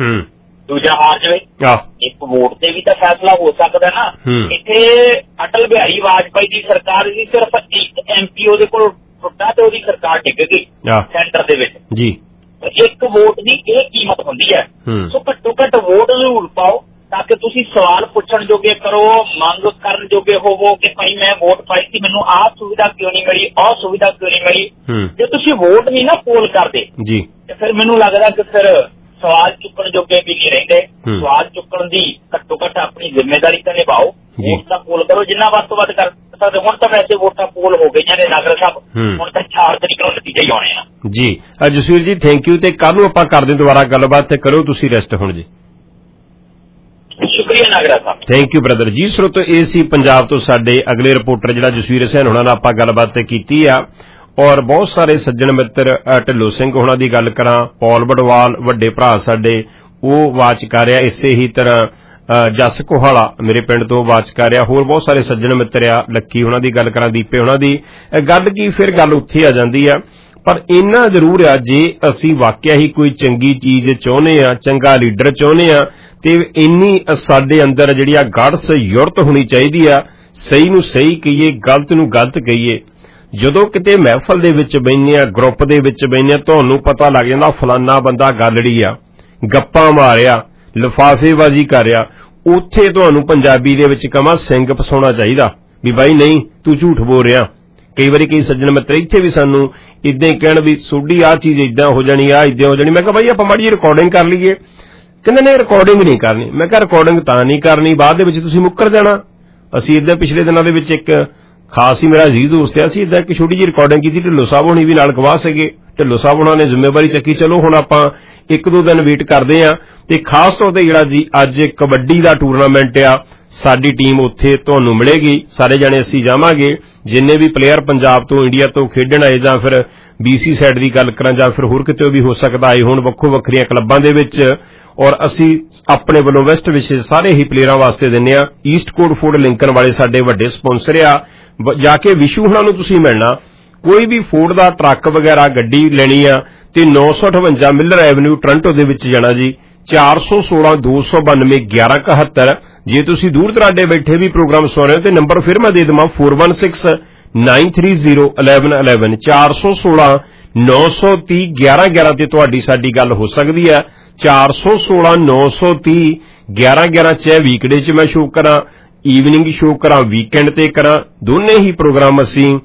ਦੂਜਾ ਹਾਰ ਜਾਵੇ। ਇੱਕ ਵੋਟ ਤੇ ਵੀ ਤਾਂ ਫੈਸਲਾ ਹੋ ਸਕਦਾ ਨਾ। ਇੱਥੇ ਅਟਲ ਬਿਹਾਰੀ ਵਾਜਪਾਈ ਦੀ ਸਰਕਾਰ ਸੀ, ਸਿਰਫ ਇੱਕ ਐਮਪੀ ਉਹਦੇ ਕੋਲ ਟੁੱਟਾ ਤੇ ਉਹਦੀ ਸਰਕਾਰ ਡਿੱਗ ਗਈ ਸੈਂਟਰ ਦੇ ਵਿੱਚ ਜੀ। ਇੱਕ ਵੋਟ ਦੀ ਇਹ ਕੀਮਤ ਹੁੰਦੀ ਹੈ। ਸੋ ਘੱਟੋ ਘੱਟ ਵੋਟ ਜ਼ਰੂਰ ਪਾਓ ਤਾਂ ਕਿ ਤੁਸੀਂ ਸਵਾਲ ਪੁੱਛਣ ਜੋਗੇ ਕਰੋ, ਮੰਗ ਕਰਨ ਜੋਗੇ ਹੋਵੋ ਕਿ ਭਾਈ ਮੈਂ ਵੋਟ ਪਾਈ ਸੀ, ਮੈਨੂੰ ਆਹ ਸੁਵਿਧਾ ਕਿਉਂ ਨਹੀਂ ਮਿਲੀ, ਆਹ ਸੁਵਿਧਾ ਕਿਉਂ ਨਹੀਂ ਮਿਲੀ। ਜੇ ਤੁਸੀਂ ਵੋਟ ਨਹੀਂ ਨਾ ਪੋਲ ਕਰਦੇ ਜੀ ਤੇ ਫਿਰ ਮੈਨੂੰ ਲੱਗਦਾ ਕਿ ਫਿਰ ਸਵਾਲ ਚੁੱਕਣ ਜੋਗੇ ਵੀ ਨਹੀਂ ਰਹਿੰਦੇ। ਸਵਾਲ ਚੁੱਕਣ ਦੀ ਘੱਟੋ ਘੱਟ ਆਪਣੀ ਜ਼ਿੰਮੇਵਾਰੀ ਤਾਂ ਨਿਭਾਓ, ਵੋਟ ਦਾ ਪੋਲ ਕਰੋ ਜਿੰਨਾ ਵੱਧ ਤੋਂ ਵੱਧ ਕਰ ਸਕਦੇ। ਹੁਣ ਤਾਂ ਵੈਸੇ ਵੋਟਾਂ ਪੋਲ ਹੋ ਗਈਆਂ ਨੇ ਨਾਗਰਾ ਸਾਹਿਬ, ਹੁਣ ਤਾਂ ਚਾਰ ਤਰੀਕ ਨੂੰ ਨਤੀਜੇ ਹੀ ਆਉਣੇ ਆ ਜੀ। ਜਸਵੀਰ ਜੀ ਥੈਂਕ ਯੂ, ਤੇ ਕੱਲ ਨੂੰ ਆਪਾਂ ਕਰਦੇ ਦੁਬਾਰਾ ਗੱਲਬਾਤ ਤੇ ਕਰੋ ਤੁਸੀਂ ਰੈਸਟ ਹੁਣ ਜੀ। ਸ਼ੁਕਰੀਆ Nagra Sahib, thank you brother ji. ਸਰੋਤੋ ਇਹ ਸੀ ਪੰਜਾਬ ਤੋਂ ਸਾਡੇ ਅਗਲੇ ਰਿਪੋਰਟਰ ਜਿਹੜਾ ਜਸਵੀਰ ਹੁਸੈਨ ਹੋਣਾ ਨਾਲ ਆਪਾਂ ਗੱਲਬਾਤ ਤੇ ਕੀਤੀ ਆ। ਔਰ ਬਹੁਤ ਸਾਰੇ ਸੱਜਣ ਮਿੱਤਰ ਢਿੱਲੋਂ ਸਿੰਘ ਹੋਣਾ ਦੀ ਗੱਲ ਕਰਾਂ, ਪੌਲ ਬਡਵਾਲ ਵੱਡੇ ਭਰਾ ਸਾਡੇ ਉਹ ਆਵਾਜ਼ ਕਰ ਰਿਹਾ, ਇਸੇ ਹੀ ਤਰ੍ਹਾਂ ਜਸ ਕੋਹਾਲਾ ਮੇਰੇ ਪਿੰਡ ਤੋਂ ਆਵਾਜ਼ ਕਰ ਰਿਹਾ, ਹੋਰ ਬਹੁਤ ਸਾਰੇ ਸੱਜਣ ਮਿੱਤਰ ਆ, ਲੱਕੀ ਹੋਣਾ ਦੀ ਗੱਲ ਕਰਾਂ, ਦੀਪੇ ਹੋਣਾ ਦੀ ਗੱਲ ਕੀ, ਫਿਰ ਗੱਲ ਉੱਥੇ ਆ ਜਾਂਦੀ ਆ। ਪਰ ਇੰਨਾ ਜ਼ਰੂਰ ਆ ਜੇ ਅਸੀਂ ਵਾਕਿਆ ਹੀ ਕੋਈ ਚੰਗੀ ਚੀਜ਼ ਚਾਹੁੰਦੇ ਆ, ਚੰਗਾ ਲੀਡਰ ਚਾਹੁੰਦੇ ਆ, ਤੇ ਇੰਨੀ ਸਾਡੇ ਅੰਦਰ ਜਿਹੜੀ ਆ ਗੜਸ ਯੁਰਤ ਹੋਣੀ ਚਾਹੀਦੀ ਆ, ਸਹੀ ਨੂੰ ਸਹੀ ਕਹੀਏ, ਗਲਤ ਨੂੰ ਗਲਤ ਕਹੀਏ। ਜਦੋਂ ਕਿਤੇ ਮਹਿਫਲ ਦੇ ਵਿੱਚ ਬੈਠੇ ਆ, ਗਰੁੱਪ ਦੇ ਵਿੱਚ ਬੈਠੇ ਆ, ਤੁਹਾਨੂੰ ਪਤਾ ਲੱਗ ਜਾਂਦਾ ਫਲਾਨਾ ਬੰਦਾ ਗਾਲੜੀ ਆ, ਗੱਪਾਂ ਮਾਰਿਆ, ਲਿਫਾਫੇਬਾਜ਼ੀ ਕਰ ਰਿਹਾ, ਉੱਥੇ ਤੁਹਾਨੂੰ ਪੰਜਾਬੀ ਦੇ ਵਿੱਚ ਕਹਾਂ ਸਿੰਘ ਫਸਾਉਣਾ ਚਾਹੀਦਾ। ਵੀ ਬਾਈ ਨਹੀਂ ਤੂੰ ਝੂਠ ਬੋਲ ਰਿਹਾ। ਕਈ ਵਾਰੀ ਕਈ ਸੱਜਣ ਮਿੱਤਰ ਇੱਥੇ ਵੀ ਸਾਨੂੰ ਇਦਾਂ ਹੀ ਕਹਿਣ ਵੀ ਤੁਹਾਡੀ ਆਹ ਚੀਜ਼ ਇਦਾਂ ਹੋ ਜਾਣੀ, ਆਹ ਇਦਾਂ ਹੋ ਜਾਣੀ। ਮੈਂ ਕਿਹਾ ਬਾਈ ਆਪਾਂ ਮਾੜੀ ਜਿਹੀ ਰਿਕਾਰਡਿੰਗ ਕਰ ਲਈਏ। ਕਹਿੰਦੇ ਨਹੀਂ ਰਿਕਾਰਡਿੰਗ ਨਹੀਂ ਕਰਨੀ। ਮੈਂ ਕਿਹਾ ਰਿਕਾਰਡਿੰਗ ਤਾਂ ਨਹੀਂ ਕਰਨੀ, ਬਾਅਦ ਦੇ ਵਿੱਚ ਤੁਸੀਂ ਮੁੱਕਰ ਜਾਣਾ। ਅਸੀਂ ਇਦਾਂ ਪਿਛਲੇ ਦਿਨਾਂ ਦੇ ਵਿੱਚ ਇੱਕ ਖਾਸ ਹੀ ਮੇਰਾ ਅਜ਼ੀਜ਼ ਦੋਸਤ ਆ, ਅਸੀਂ ਇਦਾਂ ਇੱਕ ਛੋਟੀ ਜਿਹੀ ਰਿਕਾਰਡਿੰਗ ਕੀਤੀ, ਢਿੱਲੋਂ ਸਾਹਿਬ ਹੋਣੀ ਵੀ ਨਾਲ ਗਵਾਹ ਸੀਗੇ। ਢਿੱਲੋਂ ਸਾਹਿਬ ਉਹਨਾਂ ਨੇ ਜ਼ਿੰਮੇਵਾਰੀ ਚੱਕੀ। ਚਲੋ ਹੁਣ ਆਪਾਂ ਇੱਕ ਦੋ ਦਿਨ ਵੇਟ ਕਰਦੇ ਆ ਤੇ ਖਾਸ ਤੌਰ ਤੇ ਜਿਹੜਾ ਜੀ ਅੱਜ ਕਬੱਡੀ ਦਾ ਟੂਰਨਾਮੈਂਟ ਆ, ਸਾਡੀ ਟੀਮ ਉੱਥੇ ਤੁਹਾਨੂੰ ਮਿਲੇਗੀ। ਸਾਰੇ ਜਾਣੇ ਅਸੀਂ ਜਾਵਾਂਗੇ, ਜਿੰਨੇ ਵੀ ਪਲੇਅਰ ਪੰਜਾਬ ਤੋਂ ਇੰਡੀਆ ਤੋਂ ਖੇਡਣ ਆਏ ਜਾਂ ਫਿਰ ਬੀਸੀ ਸਾਈਡ ਦੀ ਗੱਲ ਕਰਾਂ ਜਾਂ ਫਿਰ ਹੋਰ ਕਿਤੇ ਵੀ ਹੋ ਸਕਦਾ ਆਏ ਹੋਣ ਵੱਖੋ ਵੱਖਰੀਆਂ ਕਲੱਬਾਂ ਦੇ ਵਿੱਚ, ਔਰ ਅਸੀਂ ਆਪਣੇ ਵੱਲੋਂ ਵੈਸਟ ਵਿਸ਼ੇ ਸਾਰੇ ਹੀ ਪਲੇਅਰਾਂ ਵਾਸਤੇ ਦਿੰਦੇ ਆ। ਈਸਟ ਕੋਟ ਫੂਡ ਲਿੰਕਨ ਵਾਲੇ ਸਾਡੇ ਵੱਡੇ ਸਪਾਂਸਰ ਆ। ਜਾ ਕੇ ਵਿਸ਼ੂ ਹੁਣਾਂ ਨੂੰ ਤੁਸੀਂ ਮਿਲਣਾ। ਕੋਈ ਵੀ ਫੂਡ ਦਾ ਟਰੱਕ ਵਗੈਰਾ ਗੱਡੀ ਲੈਣੀ ਆ ਤੇ ਨੌ ਸੌ ਅਠਵੰਜਾ ਮਿਲਰ ਐਵਨਿਊ ਟੋਰਾਂਟੋ ਦੇ ਵਿੱਚ ਜਾਣਾ ਜੀ। ਚਾਰ ਸੌ ਸੋਲਾਂ ਦੋ ਸੌ ਬਾਨਵੇਂ ਗਿਆਰਾਂ ਇਕਹੱਤਰ। ਜੇ ਤੁਸੀਂ ਦੂਰ ਦਰਾਡੇ ਬੈਠੇ ਵੀ ਪ੍ਰੋਗਰਾਮ ਸੁਣ ਰਹੇ ਹੋ ਤੇ ਨੰਬਰ ਫਿਰ ਮੈਂ ਦੇ ਦੇਵਾਂ four one six nine three zero one one one one ਚਾਰ ਸੌ ਸੋਲਾਂ ਨੌ ਸੌ ਤੀਹ ਗਿਆਰਾਂ ਗਿਆਰਾਂ ਤੇ ਤੁਹਾਡੀ ਸਾਡੀ ਗੱਲ ਹੋ ਸਕਦੀ ਹੈ। ਚਾਰ ਸੌ ਸੋਲਾਂ ਨੌ ਸੌ ਤੀਹ ਗਿਆਰਾਂ ਗਿਆਰਾਂ ਚਾਹੇ ਵੀਕਡੇ 'ਚ ਮੈਂ ਸ਼ੋਅ ਕਰਾਂ, ਈਵਨਿੰਗ ਸ਼ੋਅ ਕਰਾਂ, ਵੀਕਐਂਡ ਤੇ ਕਰਾਂ, ਦੋਨੇ ਹੀ ਪ੍ਰੋਗਰਾਮ ਅਸੀਂ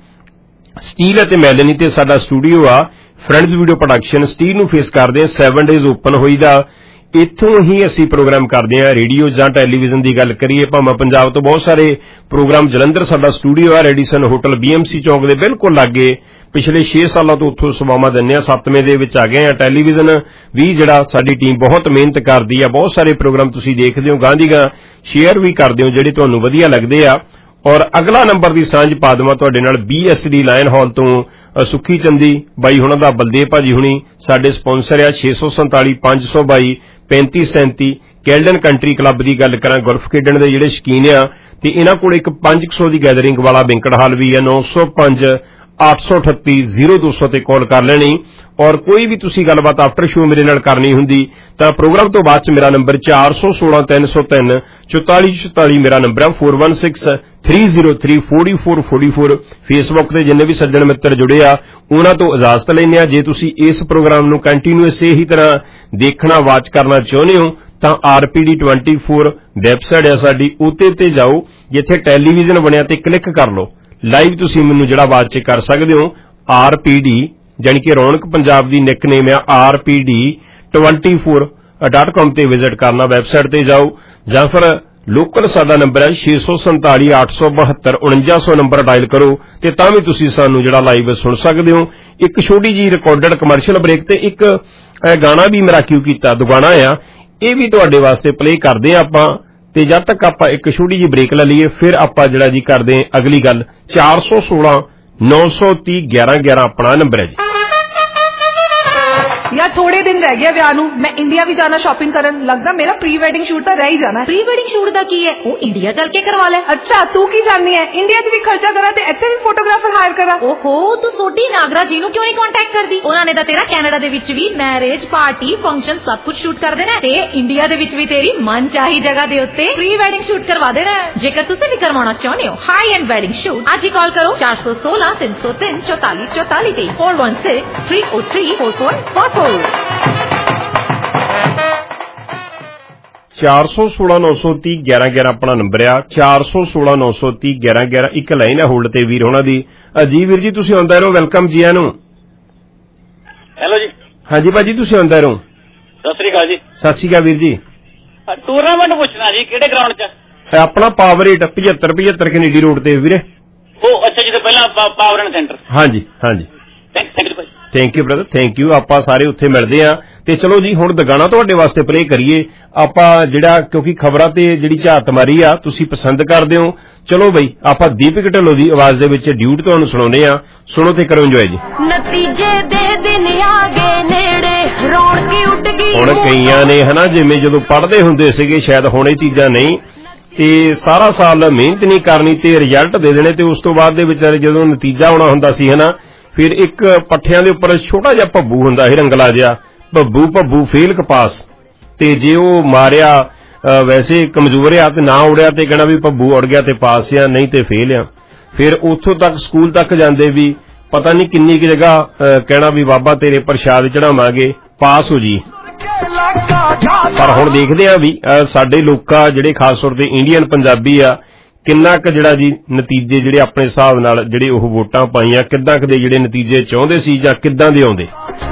ਸਟੀਲ ਅਤੇ ਮੈਲਨੀ ਤੇ ਸਾਡਾ ਸਟੂਡੀਓ ਆ ਫਰੈਂਡਸ ਵੀਡੀਓ ਪ੍ਰੋਡਕਸ਼ਨ ਸਟੀਲ ਨੂੰ ਫੇਸ ਕਰਦੇ ਆ। ਸੈਵਨ ਡੇਜ਼ ਓਪਨ ਹੋਈਦਾ, ਇੱਥੋਂ ਹੀ ਅਸੀਂ ਪ੍ਰੋਗਰਾਮ ਕਰਦੇ ਆ। ਰੇਡੀਓ ਜਾਂ ਟੈਲੀਵਿਜ਼ਨ ਦੀ ਗੱਲ ਕਰੀਏ ਭਾਵੇਂ ਪੰਜਾਬ ਤੋਂ ਬਹੁਤ ਸਾਰੇ ਪ੍ਰੋਗਰਾਮ, ਜਲੰਧਰ ਸਾਡਾ ਸਟੂਡੀਓ ਆ, ਰੈਡੀਸਨ ਹੋਟਲ ਬੀਐਮਸੀ ਚੌਂਕ ਦੇ ਬਿਲਕੁਲ ਲਾਗੇ। ਪਿਛਲੇ ਛੇ ਸਾਲਾਂ ਤੋਂ ਉੱਥੋਂ ਸੇਵਾਵਾਂ ਦਿੰਦੇ ਆ, ਸੱਤਵੇਂ ਦੇ ਵਿੱਚ ਆ ਗਏ ਆ। ਟੈਲੀਵਿਜ਼ਨ ਵੀ ਜਿਹੜਾ ਸਾਡੀ ਟੀਮ ਬਹੁਤ ਮਿਹਨਤ ਕਰਦੀ ਆ, ਬਹੁਤ ਸਾਰੇ ਪ੍ਰੋਗਰਾਮ ਤੁਸੀਂ ਦੇਖਦੇ ਹੋ, ਗਾਂ ਦੀ ਗਾਂ ਸ਼ੇਅਰ ਵੀ ਕਰਦੇ ਹੋ ਜਿਹੜੇ ਤੁਹਾਨੂੰ ਵਧੀਆ ਲੱਗਦੇ ਆ। ਔਰ ਅਗਲਾ ਨੰਬਰ ਦੀ ਸਾਂਝ ਪਾ ਦੇਵਾਂ ਤੁਹਾਡੇ ਨਾਲ ਬੀਐਸਡੀ ਲਾਇਨ ਹਾਲ ਤੋਂ ਸੁੱਖੀ ਚੰਦੀ ਬਾਈ ਹੁਣਾਂ ਦਾ, ਬਲਦੇਵ ਭਾਜੀ ਹੁਣੀ ਸਾਡੇ ਸਪਾਂਸਰ ਆ। ਛੇ ਸੌ ਸੰਤਾਲੀ ਪੰਜ ਸੌ ਬਾਈ ਪੈਂਤੀ ਸੈਂਤੀ ਕੈਲਡਨ ਕੰਟਰੀ ਕਲੱਬ ਦੀ ਗੱਲ ਕਰਾਂ, ਗੋਲਫ ਖੇਡਣ ਦੇ ਜਿਹੜੇ ਸ਼ੌਕੀਨ ਆ, ਤੇ ਇਹਨਾਂ ਕੋਲ ਇੱਕ ਪੰਜ ਸੌ ਦੀ ਗੈਦਰਿੰਗ ਵਾਲਾ ਬੈਂਕਟ ਹਾਲ ਵੀ ਆ। ਨੌ ਸੌ ਪੰਜ ਅੱਠ ਸੌ ਅਠੱਤੀ ਜ਼ੀਰੋ ਦੋ ਸੌ ਤੇ ਕਾਲ ਕਰ ਲੈਣੀ। ਔਰ ਕੋਈ ਵੀ ਤੁਸੀਂ ਗੱਲਬਾਤ ਆਫਟਰ ਸ਼ੋਅ ਮੇਰੇ ਨਾਲ ਕਰਨੀ ਹੁੰਦੀ ਤਾਂ ਪ੍ਰੋਗਰਾਮ ਤੋਂ ਬਾਅਦ ਚ ਮੇਰਾ ਨੰਬਰ ਚਾਰ ਸੌ ਸੋਲਾਂ ਤਿੰਨ ਸੌ ਤਿੰਨ ਚੁਤਾਲੀ ਚੁਤਾਲੀ ਮੇਰਾ ਨੰਬਰ ਆ। four one six three zero three four four four four Facebook ਤੇ ਜਿੰਨੇ ਵੀ ਸੱਜਣ ਮਿੱਤਰ ਜੁੜੇ ਆ ਉਹਨਾਂ ਤੋਂ ਇਜਾਜ਼ਤ ਲੈਂਦੇ ਆ। ਜੇ ਤੁਸੀਂ ਇਸ ਪ੍ਰੋਗਰਾਮ ਨੂੰ ਕੰਟੀਨਿਊਸ ਇਹੀ ਤਰ੍ਹਾਂ ਦੇਖਣਾ ਵਾਚ ਕਰਨਾ ਚਾਹੁੰਦੇ ਹੋ ਤਾਂ R P D twenty four website ਆ ਸਾਡੀ, ਉੱਤੇ ਤੇ ਜਾਓ, ਜਿੱਥੇ ਟੈਲੀਵਿਜ਼ਨ ਬਣਿਆ ਤੇ ਕਲਿੱਕ ਕਰ ਲਓ। ਲਾਈਵ ਤੁਸੀਂ ਮੈਨੂੰ ਜਿਹੜਾ ਆਵਾਜ਼ ਚ ਕਰ ਸਕਦੇ ਹੋ। ਆਰ ਪੀ ਡੀ ਜਾਣੀ ਕਿ ਰੌਣਕ ਪੰਜਾਬ ਦੀ ਨਿਕਨੇਮ ਆ, R P D twenty four dot com ਤੇ ਵਿਜ਼ਿਟ ਕਰਨਾ, ਵੈਬਸਾਈਟ ਤੇ ਜਾਓ। ਜਾਂ ਫਿਰ ਲੋਕਲ ਸਾਡਾ ਨੰਬਰ ਹੈ ਛੇ ਸੌ ਸੰਤਾਲੀ ਅੱਠ ਸੌ ਬਹੱਤਰ ਉਣੰਜਾ ਸੌ ਨੰਬਰ ਡਾਇਲ ਕਰੋ ਤੇ ਤਾਂ ਵੀ ਤੁਸੀਂ ਸਾਨੂੰ ਜਿਹੜਾ ਲਾਈਵ ਸੁਣ ਸਕਦੇ ਹੋ। ਇੱਕ ਛੋਟੀ ਜਿਹੀ ਰਿਕਾਰਡਡ ਕਮਰਸ਼ੀਅਲ ਬ੍ਰੇਕ ਤੇ ਇੱਕ ਗਾਣਾ ਵੀ ਮੇਰਾ ਕਿਉਂ ਕੀਤਾ ਦੁਗਾਣਾ ਆ, ਇਹ ਵੀ ਤੁਹਾਡੇ ਵਾਸਤੇ ਪਲੇ ਕਰਦੇ ਆ ਆਪਾਂ। ਤੇ ਜਦ ਤੱਕ ਆਪਾਂ ਇੱਕ ਛੋਟੀ ਜਿਹੀ ਬ੍ਰੇਕ ਲੈ ਲਈਏ ਫਿਰ ਆਪਾਂ ਜਿਹੜਾ ਜੀ ਕਰਦੇ ਹਾਂ ਅਗਲੀ ਗੱਲ। ਚਾਰ ਸੌ ਸੋਲਾਂ ਨੌ ਸੌ ਤੀਹ ਗਿਆਰਾਂ ਗਿਆਰਾਂ ਆਪਣਾ ਨੰਬਰ ਹੈ ਜੀ। यार थोड़े दिन रह गए ਵਿਆਹ ਨੂੰ, ਮੈਂ ਇੰਡੀਆ ਵੀ ਜਾਣਾ ਸ਼ਾਪਿੰਗ ਕਰਨ। ਲੱਗਦਾ ਮੇਰਾ ਪ੍ਰੀ ਵੈਡਿੰਗ ਸ਼ੂਟ ਤਾਂ ਰਹਿ ਹੀ ਜਾਣਾ। ਪ੍ਰੀ ਵੈਡਿੰਗ ਸ਼ੂਟ ਦਾ ਕੀ ਹੈ, ਉਹ ਇੰਡੀਆ ਚੱਲ ਕੇ ਕਰਵਾ ਲੈ। ਅੱਛਾ ਤੂੰ ਕੀ ਜਾਣਨੀ ਹੈ, ਇੰਡੀਆ 'ਚ ਵੀ ਖਰਚਾ ਕਰਾਂ ਤੇ ਇੱਥੇ ਵੀ ਫੋਟੋਗ੍ਰਾਫਰ ਹਾਇਰ ਕਰਾਂ। ਓਹੋ ਤੂੰ ਸੋਢੀ ਨਾਗਰਾ ਜੀ ਨੂੰ ਕਿਉਂ ਨਹੀਂ ਕੰਟੈਕਟ ਕਰਦੀ? ਉਹਨਾਂ ਨੇ ਤਾਂ ਤੇਰਾ ਕੈਨੇਡਾ ਦੇ ਵਿੱਚ ਵੀ ਮੈਰਿਜ ਪਾਰਟੀ ਫੰਕਸ਼ਨ ਸਭ ਕੁਝ ਸ਼ੂਟ ਕਰ ਦੇਣਾ ਤੇ ਇੰਡੀਆ ਦੇ ਵਿੱਚ ਵੀ ਤੇਰੀ ਮਨਚਾਹੀ ਜਗ੍ਹਾ ਦੇ ਉੱਤੇ ਪ੍ਰੀ ਵੈਡਿੰਗ ਸ਼ੂਟ ਕਰਵਾ ਦੇਣਾ। ਜੇਕਰ ਤੁਸੀਂ ਵੀ ਕਰਵਾਉਣਾ ਚਾਹੁੰਦੇ ਹੋ ਹਾਈ ਐਂਡ ਵੈਡਿੰਗ ਸ਼ੂਟ, ਅੱਜ ਹੀ ਕਾਲ ਕਰੋ ਚਾਰ ਸੌ ਸੋਲਾਂ ਤਿੰਨ ਸੌ ਤਿੰਨ ਚੌਤਾਲੀ ਚੌਤਾਲੀ ਤੇ four one six three zero three four four four four। ਚਾਰ ਸੌ ਸੋਲਾਂ ਨੌ ਸੌ ਤੀਹ ਗਿਆਰਾਂ ਗਿਆਰਾਂ ਆਪਣਾ ਨੰਬਰ ਆ। ਚਾਰ ਸੌ ਸੋਲਾਂ ਨੌ ਸੌ ਤੀਹ ਗਿਆਰਾਂ ਗਿਆਰਾਂ ਇੱਕ ਲਾਈਨ ਹੈ ਹੋਲਡ ਤੇ ਵੀਰ ਹੋਣਾ ਦੀ। ਜੀ ਵੀਰ ਜੀ ਤੁਸੀਂ ਆਉਂਦਾ ਰਹੋ, ਵੈਲਕਮ ਜੀ ਆਇਆਂ ਨੂੰ। ਹੈਲੋ ਜੀ। ਹਾਂਜੀ ਭਾਜੀ ਤੁਸੀਂ ਆਉਂਦਾ ਰਹੋ। ਸਤਿ ਸ੍ਰੀ ਅਕਾਲ ਜੀ। ਸਤਿ ਸ੍ਰੀ ਅਕਾਲ ਵੀਰ ਜੀ। ਟੂਰਨਾਮੈਂਟ ਪੁੱਛਣਾ ਜੀ ਕਿਹੜੇ ਗਰਾਊਂਡ 'ਚ? ਆਪਣਾ ਪਾਵਰ ਏਟ ਪਝੱਤਰ ਪਝੱਤਰ ਕੈਨੇਡੀ ਰੋਡ ਤੇ ਵੀਰੇ। ਉਹ ਅੱਛਾ ਜੀ, ਪਹਿਲਾਂ ਪਾਵਰ ਐਂਡ ਸੈਂਟਰ। ਹਾਂਜੀ ਹਾਂਜੀ thank you brother, thank you. ਆਪਾਂ ਸਾਰੇ ਉੱਥੇ ਮਿਲਦੇ ਆ ਤੇ ਚਲੋ ਜੀ ਹੁਣ ਦਗਾਣਾ ਤੁਹਾਡੇ ਵਾਸਤੇ ਪਲੇ ਕਰੀਏ ਆਪਾਂ ਜਿਹੜਾ, ਕਿਉਂਕਿ ਖਬਰਾਂ ਤੇ ਜਿਹੜੀ ਝਾਤ ਮਾਰੀ ਆ ਤੁਸੀਂ ਪਸੰਦ ਕਰਦੇ ਹੋ। ਚਲੋ ਬਈ ਆਪਾਂ ਦੀਪਕ ਢਿੱਲੋਂ ਦੀ ਆਵਾਜ਼ ਦੇ ਵਿੱਚ ਡਿਊਟ ਤੁਹਾਨੂੰ ਸੁਣਾਉਂਦੇ ਆ, ਸੁਣੋ ਤੇ ਕਰੋ ਇੰਜੋਏ ਜੀ। ਨਤੀਜੇ ਦੇ ਦਿਨ ਆ ਗਏ ਨੇੜੇ, ਰੌਣਕ ਉੱਡ ਗਈ। ਹੁਣ ਕਈਆਂ ਨੇ ਹਨਾ ਜਿਵੇਂ ਜਦੋਂ ਪੜ੍ਹਦੇ ਹੁੰਦੇ ਸੀਗੇ ਸ਼ਾਇਦ ਹੁਣ ਇਹ ਚੀਜ਼ਾਂ ਨਹੀਂ, ਤੇ ਸਾਰਾ ਸਾਲ ਮਿਹਨਤ ਨਹੀਂ ਕਰਨੀ ਤੇ ਰਿਜ਼ਲਟ ਦੇ ਦੇਣੇ ਤੇ ਉਸ ਤੋਂ ਬਾਅਦ ਦੇ ਵਿੱਚ ਜਦੋਂ ਨਤੀਜਾ ਆਉਣਾ ਹੁੰਦਾ ਸੀ ਹਨਾ, ਫਿਰ ਇੱਕ ਪੱਠਿਆਂ ਦੇ ਉੱਪਰ ਛੋਟਾ ਜਿਹਾ ਭੱਬੂ ਹੁੰਦਾ ਸੀ ਰੰਗਲਾ ਜਿਹਾ, ਭੱਬੂ ਭੱਬੂ ਫੇਲ ਕਪਾਸ, ਤੇ ਜੇ ਉਹ ਮਾਰਿਆ ਵੈਸੇ ਕਮਜ਼ੋਰ ਆ ਤੇ ਨਾ ਉੜਿਆ ਤੇ ਕਹਿਣਾ ਵੀ ਭੱਬੂ ਉੜ ਗਿਆ ਤੇ ਪਾਸ ਆ, ਨਹੀਂ ਤੇ ਫੇਲ ਆ। ਫਿਰ ਉੱਥੋਂ ਤੱਕ ਸਕੂਲ ਤੱਕ ਜਾਂਦੇ ਵੀ ਪਤਾ ਨਹੀਂ ਕਿੰਨੀ ਕੁ ਜਗ੍ਹਾ ਕਹਿਣਾ ਵੀ ਬਾਬਾ ਤੇਰੇ ਪ੍ਰਸ਼ਾਦ ਚੜਾਵਾਂਗੇ ਪਾਸ ਹੋ ਜੀ। ਪਰ ਹੁਣ ਦੇਖਦੇ ਆ ਵੀ ਸਾਡੇ ਲੋਕਾਂ ਜਿਹੜੇ ਖਾਸ ਤੌਰ ਤੇ ਇੰਡੀਅਨ ਪੰਜਾਬੀ ਆ ਕਿੰਨਾ ਕੁ ਜਿਹੜਾ ਜੀ ਨਤੀਜੇ ਜਿਹੜੇ ਆਪਣੇ ਹਿਸਾਬ ਨਾਲ ਜਿਹੜੇ ਉਹ ਵੋਟਾਂ ਪਾਈਆਂ ਕਿੱਦਾਂ ਕਦੇ ਜਿਹੜੇ ਨਤੀਜੇ ਚਾਹੁੰਦੇ ਸੀ ਜਾਂ ਕਿੱਦਾਂ ਦੇ ਆਉਂਦੇ?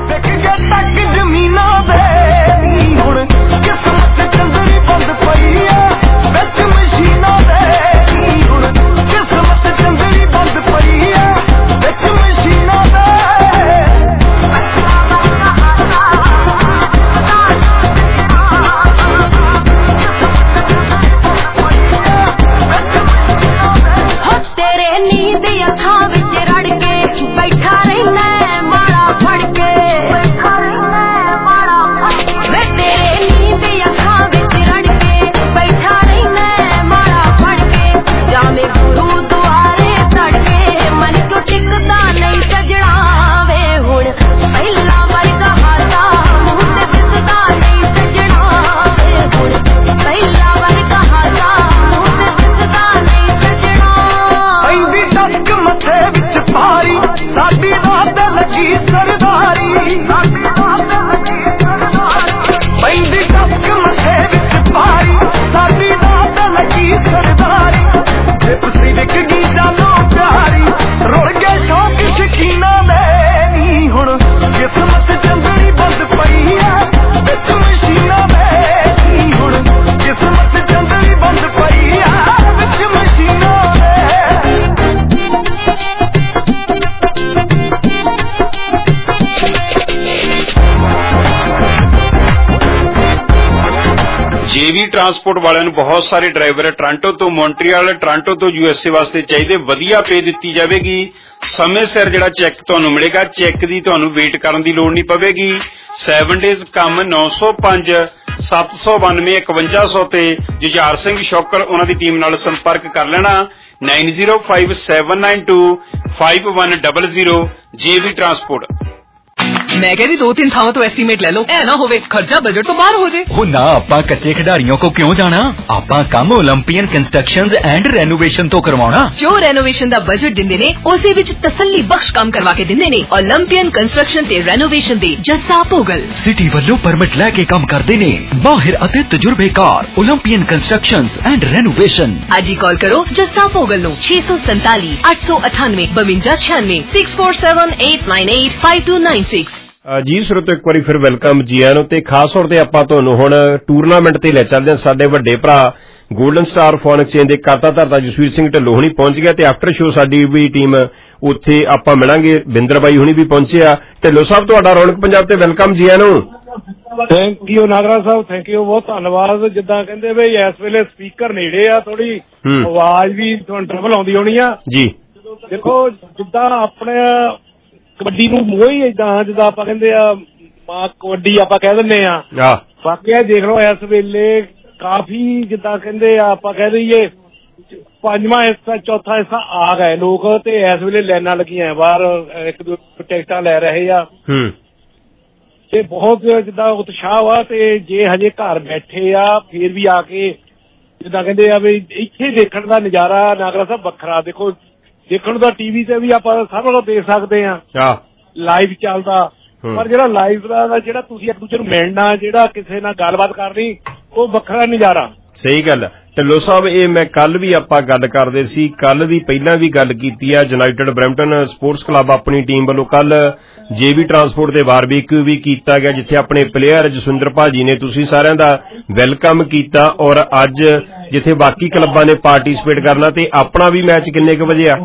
ਜੇਵੀ ਟਰਾਂਸਪੋਰਟ ਵਾਲਿਆਂ ਨੂੰ ਬਹੁਤ ਸਾਰੇ ਡਰਾਈਵਰ ਟੋਰਾਂਟੋ ਤੋਂ ਮੌਂਟਰੀਅਲ ਟੋਰਾਂਟੋ ਤੋਂ ਯੂਐਸਏ ਵਾਸਤੇ ਚਾਹੀਦੇ ਵਧੀਆ ਪੇ ਦਿੱਤੀ ਜਾਵੇਗੀ ਸਮੇਂ ਸਿਰ ਜਿਹੜਾ ਚੈੱਕ ਤੁਹਾਨੂੰ ਮਿਲੇਗਾ ਚੈੱਕ ਦੀ ਤੁਹਾਨੂੰ ਵੇਟ ਕਰਨ ਦੀ ਲੋੜ ਨਹੀਂ ਪਵੇਗੀ ਸੈਵਨ ਡੇਜ਼ ਕੰਮ ਨੌ ਸੌ ਪੰਜ ਸੱਤ ਸੌ ਬਾਨਵੇਂ ਇਕਵੰਜਾ ਸੌ ਤੇ ਜੁਝਾਰ ਸਿੰਘ ਸ਼ੌਕਰ ਉਹਨਾਂ ਦੀ ਟੀਮ ਨਾਲ ਸੰਪਰਕ ਕਰ ਲੈਣਾ nine zero five seven nine two five one double zero JV transport. मैं कह रही दो तीन थावों तो एस्टीमेट ले लो ऐ ना होवे खर्चा बजट तो बाहर हो जाए। हो ना आपा कच्चे खिडारियों को क्यों जाना आपा काम ओलंपियन कंस्ट्रक्शंस एंड रेनोवेशन तो करवाना जो रेनोवेशन दा बजट दिंदे ने उसे विच तसल्ली बख्श काम करवा के दिंदे ने ओलंपियन कंस्ट्रक्शन ते रेनोवेशन दे जस्सा पोगल सिटी वालों परमिट लैके काम करदे ने माहिर अते तजुर्बेकार ओलंपियन कंस्ट्रक्शंस एंड रेनोवेशन। आज ही कॉल करो जस्सा पोगल नो छे सौ सैंताली अठ सौ अठानवे बवंजा छियानवे six four seven eight nine eight five two nine six. ਜੀ ਸਰੋਤੋ ਇੱਕ ਵਾਰੀ ਫਿਰ ਵੈਲਕਮ ਜੀ ਆਇਆਂ ਨੂੰ ਤੇ ਖਾਸ ਤੌਰ ਤੇ ਆਪਾਂ ਤੁਹਾਨੂੰ ਹੁਣ ਟੂਰਨਾਮੈਂਟ ਤੇ ਲੈ ਚੱਲਦੇ ਹਾਂ। ਸਾਡੇ ਵੱਡੇ ਭਰਾ ਗੋਲਡਨ ਸਟਾਰ ਫੋਨ ਐਕਸਚੇਂਜ ਦੇ ਕਰਤਾ ਧਰਤਾ ਜਸਵੀਰ ਸਿੰਘ ਢਿੱਲੋਂ ਹੁਣੀ ਪਹੁੰਚ ਗਿਆ ਤੇ ਆਫਟਰ ਸ਼ੋ ਸਾਡੀ ਵੀ ਟੀਮ ਉੱਥੇ ਆਪਾਂ ਮਿਲਾਂਗੇ ਬਿੰਦਰ ਬਾਈ ਹੁਣੀ ਵੀ ਪਹੁੰਚੇ ਆ। ਢਿੱਲੋਂ ਸਾਹਿਬ ਤੁਹਾਡਾ ਰੌਣਕ ਪੰਜਾਬ ਤੇ ਵੈਲਕਮ ਜੀ ਆਇਆਂ ਨੂੰ। Thank you Nagra Sahib thank you ਬਹੁਤ ਧੰਨਵਾਦ। ਜਿੱਦਾਂ ਕਹਿੰਦੇ ਬਈ ਇਸ ਵੇਲੇ ਸਪੀਕਰ ਨੇੜੇ ਆ ਥੋੜੀ ਆਵਾਜ਼ ਵੀ ਤੁਹਾਨੂੰ ਟਰਬਲ ਆਉਂਦੀ ਹੋਣੀ ਆ ਜੀ। ਦੇਖੋ ਜਿੱਦਾਂ ਆਪਣੇ ਕਬੱਡੀ ਨੂੰ ਮੋਹ ਏਦਾਂ ਜਿੱਦਾਂ ਆਪਾਂ ਕਹਿੰਦੇ ਆ ਮਾਂ ਕਬੱਡੀ ਆਪਾਂ ਕਹਿ ਦਿੰਦੇ ਆ ਬਾਕੀ ਇਹ ਦੇਖ ਲਓ ਇਸ ਵੇਲੇ ਕਾਫੀ ਜਿੱਦਾਂ ਕਹਿੰਦੇ ਆ ਆਪਾਂ ਕਹਿ ਦਈਏ ਪੰਜਵਾਂ ਹਿੱਸਾ ਚੌਥਾ ਹਿੱਸਾ ਆ ਗਏ ਲੋਕ ਤੇ ਇਸ ਵੇਲੇ ਲਾਈਨਾਂ ਲੱਗੀਆਂ ਬਾਹਰ ਇੱਕ ਦੋ ਟਿਕਟਾਂ ਲੈ ਰਹੇ ਆ ਤੇ ਬਹੁਤ ਜਿੱਦਾਂ ਉਤਸ਼ਾਹ ਵਾ ਤੇ ਜੇ ਹਜੇ ਘਰ ਬੈਠੇ ਆ ਫੇਰ ਵੀ ਆ ਕੇ ਜਿੱਦਾਂ ਕਹਿੰਦੇ ਆ ਵੀ ਇੱਥੇ ਦੇਖਣ ਦਾ ਨਜ਼ਾਰਾ ਨਾਗਰਾ ਸਾਹਿਬ ਵੱਖਰਾ। ਦੇਖੋ ਦੇਖਣ ਦਾ ਟੀਵੀ ਤੇ ਵੀ ਆਪਾਂ ਸਭ ਨੂੰ ਦੇਖ ਸਕਦੇ ਆ ਲਾਈਵ ਚੱਲਦਾ ਪਰ ਜਿਹੜਾ ਲਾਈਵ ਦਾ ਜਿਹੜਾ ਤੁਸੀਂ ਇੱਕ ਦੂਜੇ ਨੂੰ ਮਿਲਣਾ ਜਿਹੜਾ ਕਿਸੇ ਨਾਲ ਗੱਲਬਾਤ ਕਰਨੀ ਉਹ ਵੱਖਰਾ ਨਜ਼ਾਰਾ। ਸਹੀ ਗੱਲ ਢਿੱਲੋਂ ਸਾਹਿਬ ਇਹ ਮੈਂ ਕੱਲ ਵੀ ਆਪਾਂ ਗੱਲ ਕਰਦੇ ਸੀ ਕੱਲ ਦੀ ਪਹਿਲਾਂ ਵੀ ਗੱਲ ਕੀਤੀ ਆ ਯੂਨਾਈਟਿਡ ਬਰੈਂਪਟਨ ਸਪੋਰਟਸ ਕਲੱਬ ਆਪਣੀ ਟੀਮ ਵੱਲੋਂ ਕੱਲ ਜੇਵੀ ਟਰਾਂਸਪੋਰਟ ਦੇ ਬਾਰਬੀਕਿਊ ਵੀ ਕੀਤਾ ਗਿਆ ਜਿੱਥੇ ਆਪਣੇ ਪਲੇਅਰ ਜਸਵਿੰਦਰ ਭਾਜੀ ਨੇ ਤੁਸੀਂ ਸਾਰਿਆਂ ਦਾ ਵੈਲਕਮ ਕੀਤਾ ਔਰ ਅੱਜ ਜਿੱਥੇ ਬਾਕੀ ਕਲੱਬਾਂ ਨੇ ਪਾਰਟੀਸਪੇਟ ਕਰਨਾ ਤੇ ਆਪਣਾ ਵੀ ਮੈਚ ਕਿੰਨੇ ਕੁ ਵਜੇ ਆ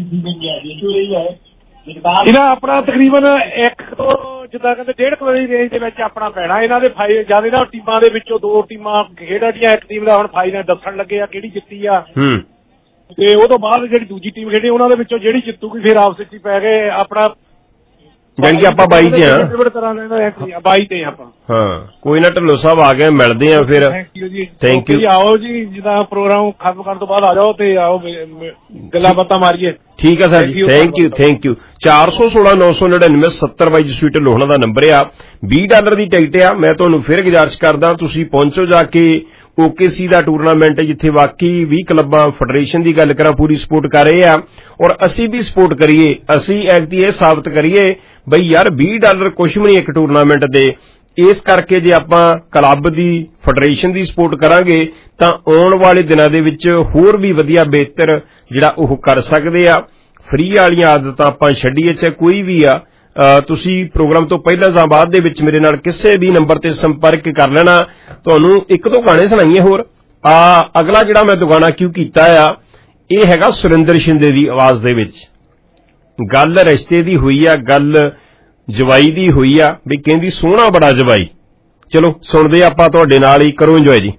ਇਹਨਾਂ ਆਪਣਾ ਤਕਰੀਬਨ ਇੱਕ ਤੋਂ ਜਿੱਦਾਂ ਕਹਿੰਦੇ ਡੇਢ ਕੁ ਵਜੇ ਰੇਂਜ ਦੇ ਵਿੱਚ ਆਪਣਾ ਪੈਣਾ ਇਹਨਾਂ ਦੇ ਫਾਈ ਜਿਆਦਾ ਨਾ ਟੀਮਾਂ ਦੇ ਵਿੱਚੋਂ ਦੋ ਟੀਮਾਂ ਖੇਡਣੀਆਂ ਇੱਕ ਟੀਮ ਦਾ ਹੁਣ ਫਾਈਨਲ ਦੱਸਣ ਲੱਗੇ ਆ ਕਿਹੜੀ ਜਿੱਤੀ ਆ ਤੇ ਉਹ ਤੋਂ ਬਾਅਦ ਜਿਹੜੀ ਦੂਜੀ ਟੀਮ ਖੇਡੀ ਉਹਨਾਂ ਦੇ ਵਿੱਚੋਂ ਜਿਹੜੀ ਜਿੱਤੂਗੀ ਫਿਰ ਆਪਸ ਵਿੱਚ ਹੀ ਪੈ ਗਏ ਆਪਣਾ ਜਾਣੀ ਕਿ ਆਪਾਂ ਬਾਈ ਤੇ ਆ ਬਾਈ ਤੇ ਆਪਾਂ ਹਾਂ ਕੋਈ ਨਾ ਢਿੱਲੋਂ ਸਾਹਿਬ ਆ ਗਏ ਮਿਲਦੇ ਆ ਫਿਰ ਥੈਂਕ ਯੂ ਆਓ ਜੀ ਜਿੱਦਾਂ ਪ੍ਰੋਗਰਾਮ ਖਤਮ ਕਰਨ ਤੋਂ ਬਾਅਦ ਆ ਜਾਓ ਤੇ ਆਓ ਗੱਲਾਂ ਬਾਤਾਂ ਮਾਰੀਏ। ਠੀਕ ਆ ਸਰ ਜੀ ਥੈਂਕ ਯੂ ਥੈਂਕ ਯੂ ਚਾਰ ਸੌ ਸੋਲਾਂ ਨੌ ਸੌ ਨੜਿਨਵੇਂ ਸੱਤਰ ਬਾਈ ਜਸਵੀਰ ਢਿੱਲੋਂ ਉਹਨਾਂ ਦਾ ਨੰਬਰ ਆ ਵੀਹ ਡਾਲਰ ਦੀ ਟਿਕਟ ਆ। ਮੈਂ ਤੁਹਾਨੂੰ ਫਿਰ ਗੁਜ਼ਾਰਿਸ਼ ਕਰਦਾ ਤੁਸੀਂ ਪਹੁੰਚੋ ਜਾ ਕੇ ਓਕੇਸੀ ਦਾ ਟੂਰਨਾਮੈਂਟ ਜਿੱਥੇ ਵਾਕਈ ਵੀਹ ਕਲੱਬਾਂ ਫੈਡਰੇਸ਼ਨ ਦੀ ਗੱਲ ਕਰਾਂ ਪੂਰੀ ਸਪੋਰਟ ਕਰ ਰਹੇ ਆ ਔਰ ਅਸੀਂ ਵੀ ਸਪੋਰਟ ਕਰੀਏ ਅਸੀਂ ਐਕਤੀ ਇਹ ਸਾਬਤ ਕਰੀਏ ਬਈ ਯਾਰ ਵੀਹ ਡਾਲਰ ਕੁਛ ਵੀ ਨਹੀਂ ਇੱਕ ਟੂਰਨਾਮੈਂਟ ਦੇ ਇਸ ਕਰਕੇ ਜੇ ਆਪਾਂ ਕਲੱਬ ਦੀ ਫੈਡਰੇਸ਼ਨ ਦੀ ਸਪੋਰਟ ਕਰਾਂਗੇ ਤਾਂ ਆਉਣ ਵਾਲੇ ਦਿਨਾਂ ਦੇ ਵਿੱਚ ਹੋਰ ਵੀ ਵਧੀਆ ਬਿਹਤਰ ਜਿਹੜਾ ਉਹ ਕਰ ਸਕਦੇ ਆ। ਫਰੀ ਵਾਲੀਆਂ ਆਦਤਾਂ ਆਪਾਂ ਛੱਡੀਏ, ਚਾਹੇ ਕੋਈ ਵੀ ਆ। ਤੁਸੀਂ ਪ੍ਰੋਗਰਾਮ ਤੋਂ ਪਹਿਲਾਂ ਜਾਂ ਬਾਅਦ ਦੇ ਵਿੱਚ ਮੇਰੇ ਨਾਲ ਕਿਸੇ ਵੀ ਨੰਬਰ ਤੇ ਸੰਪਰਕ ਕਰ ਲੈਣਾ। ਤੁਹਾਨੂੰ ਇੱਕ ਦੋ ਗਾਣੇ ਸੁਣਾਈਏ ਹੋਰ। ਆ ਅਗਲਾ ਜਿਹੜਾ ਮੈਂ ਦੁਗਾਣਾ ਕਿਉਂ ਕੀਤਾ ਆ, ਇਹ ਹੈਗਾ ਸੁਰਿੰਦਰ ਸ਼ਿੰਦੇ ਦੀ ਆਵਾਜ਼ ਦੇ ਵਿੱਚ। ਗੱਲ ਰਿਸ਼ਤੇ ਦੀ ਹੋਈ ਆ, ਗੱਲ ਜਵਾਈ ਦੀ ਹੋਈ ਆ ਵੀ ਕਹਿੰਦੀ ਸੋਹਣਾ ਬੜਾ ਜਵਾਈ। ਚਲੋ ਸੁਣਦੇ ਆਪਾਂ ਤੁਹਾਡੇ ਨਾਲ ਹੀ, ਕਰੋ ਇੰਜੋਏ ਜੀ।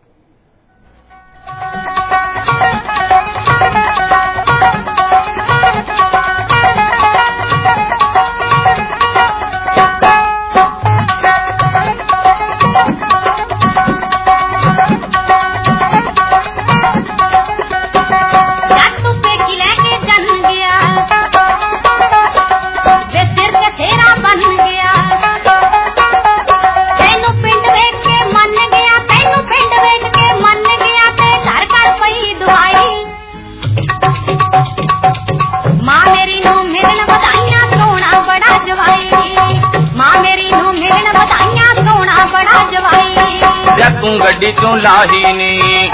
तू गड्डी चों लाही नी,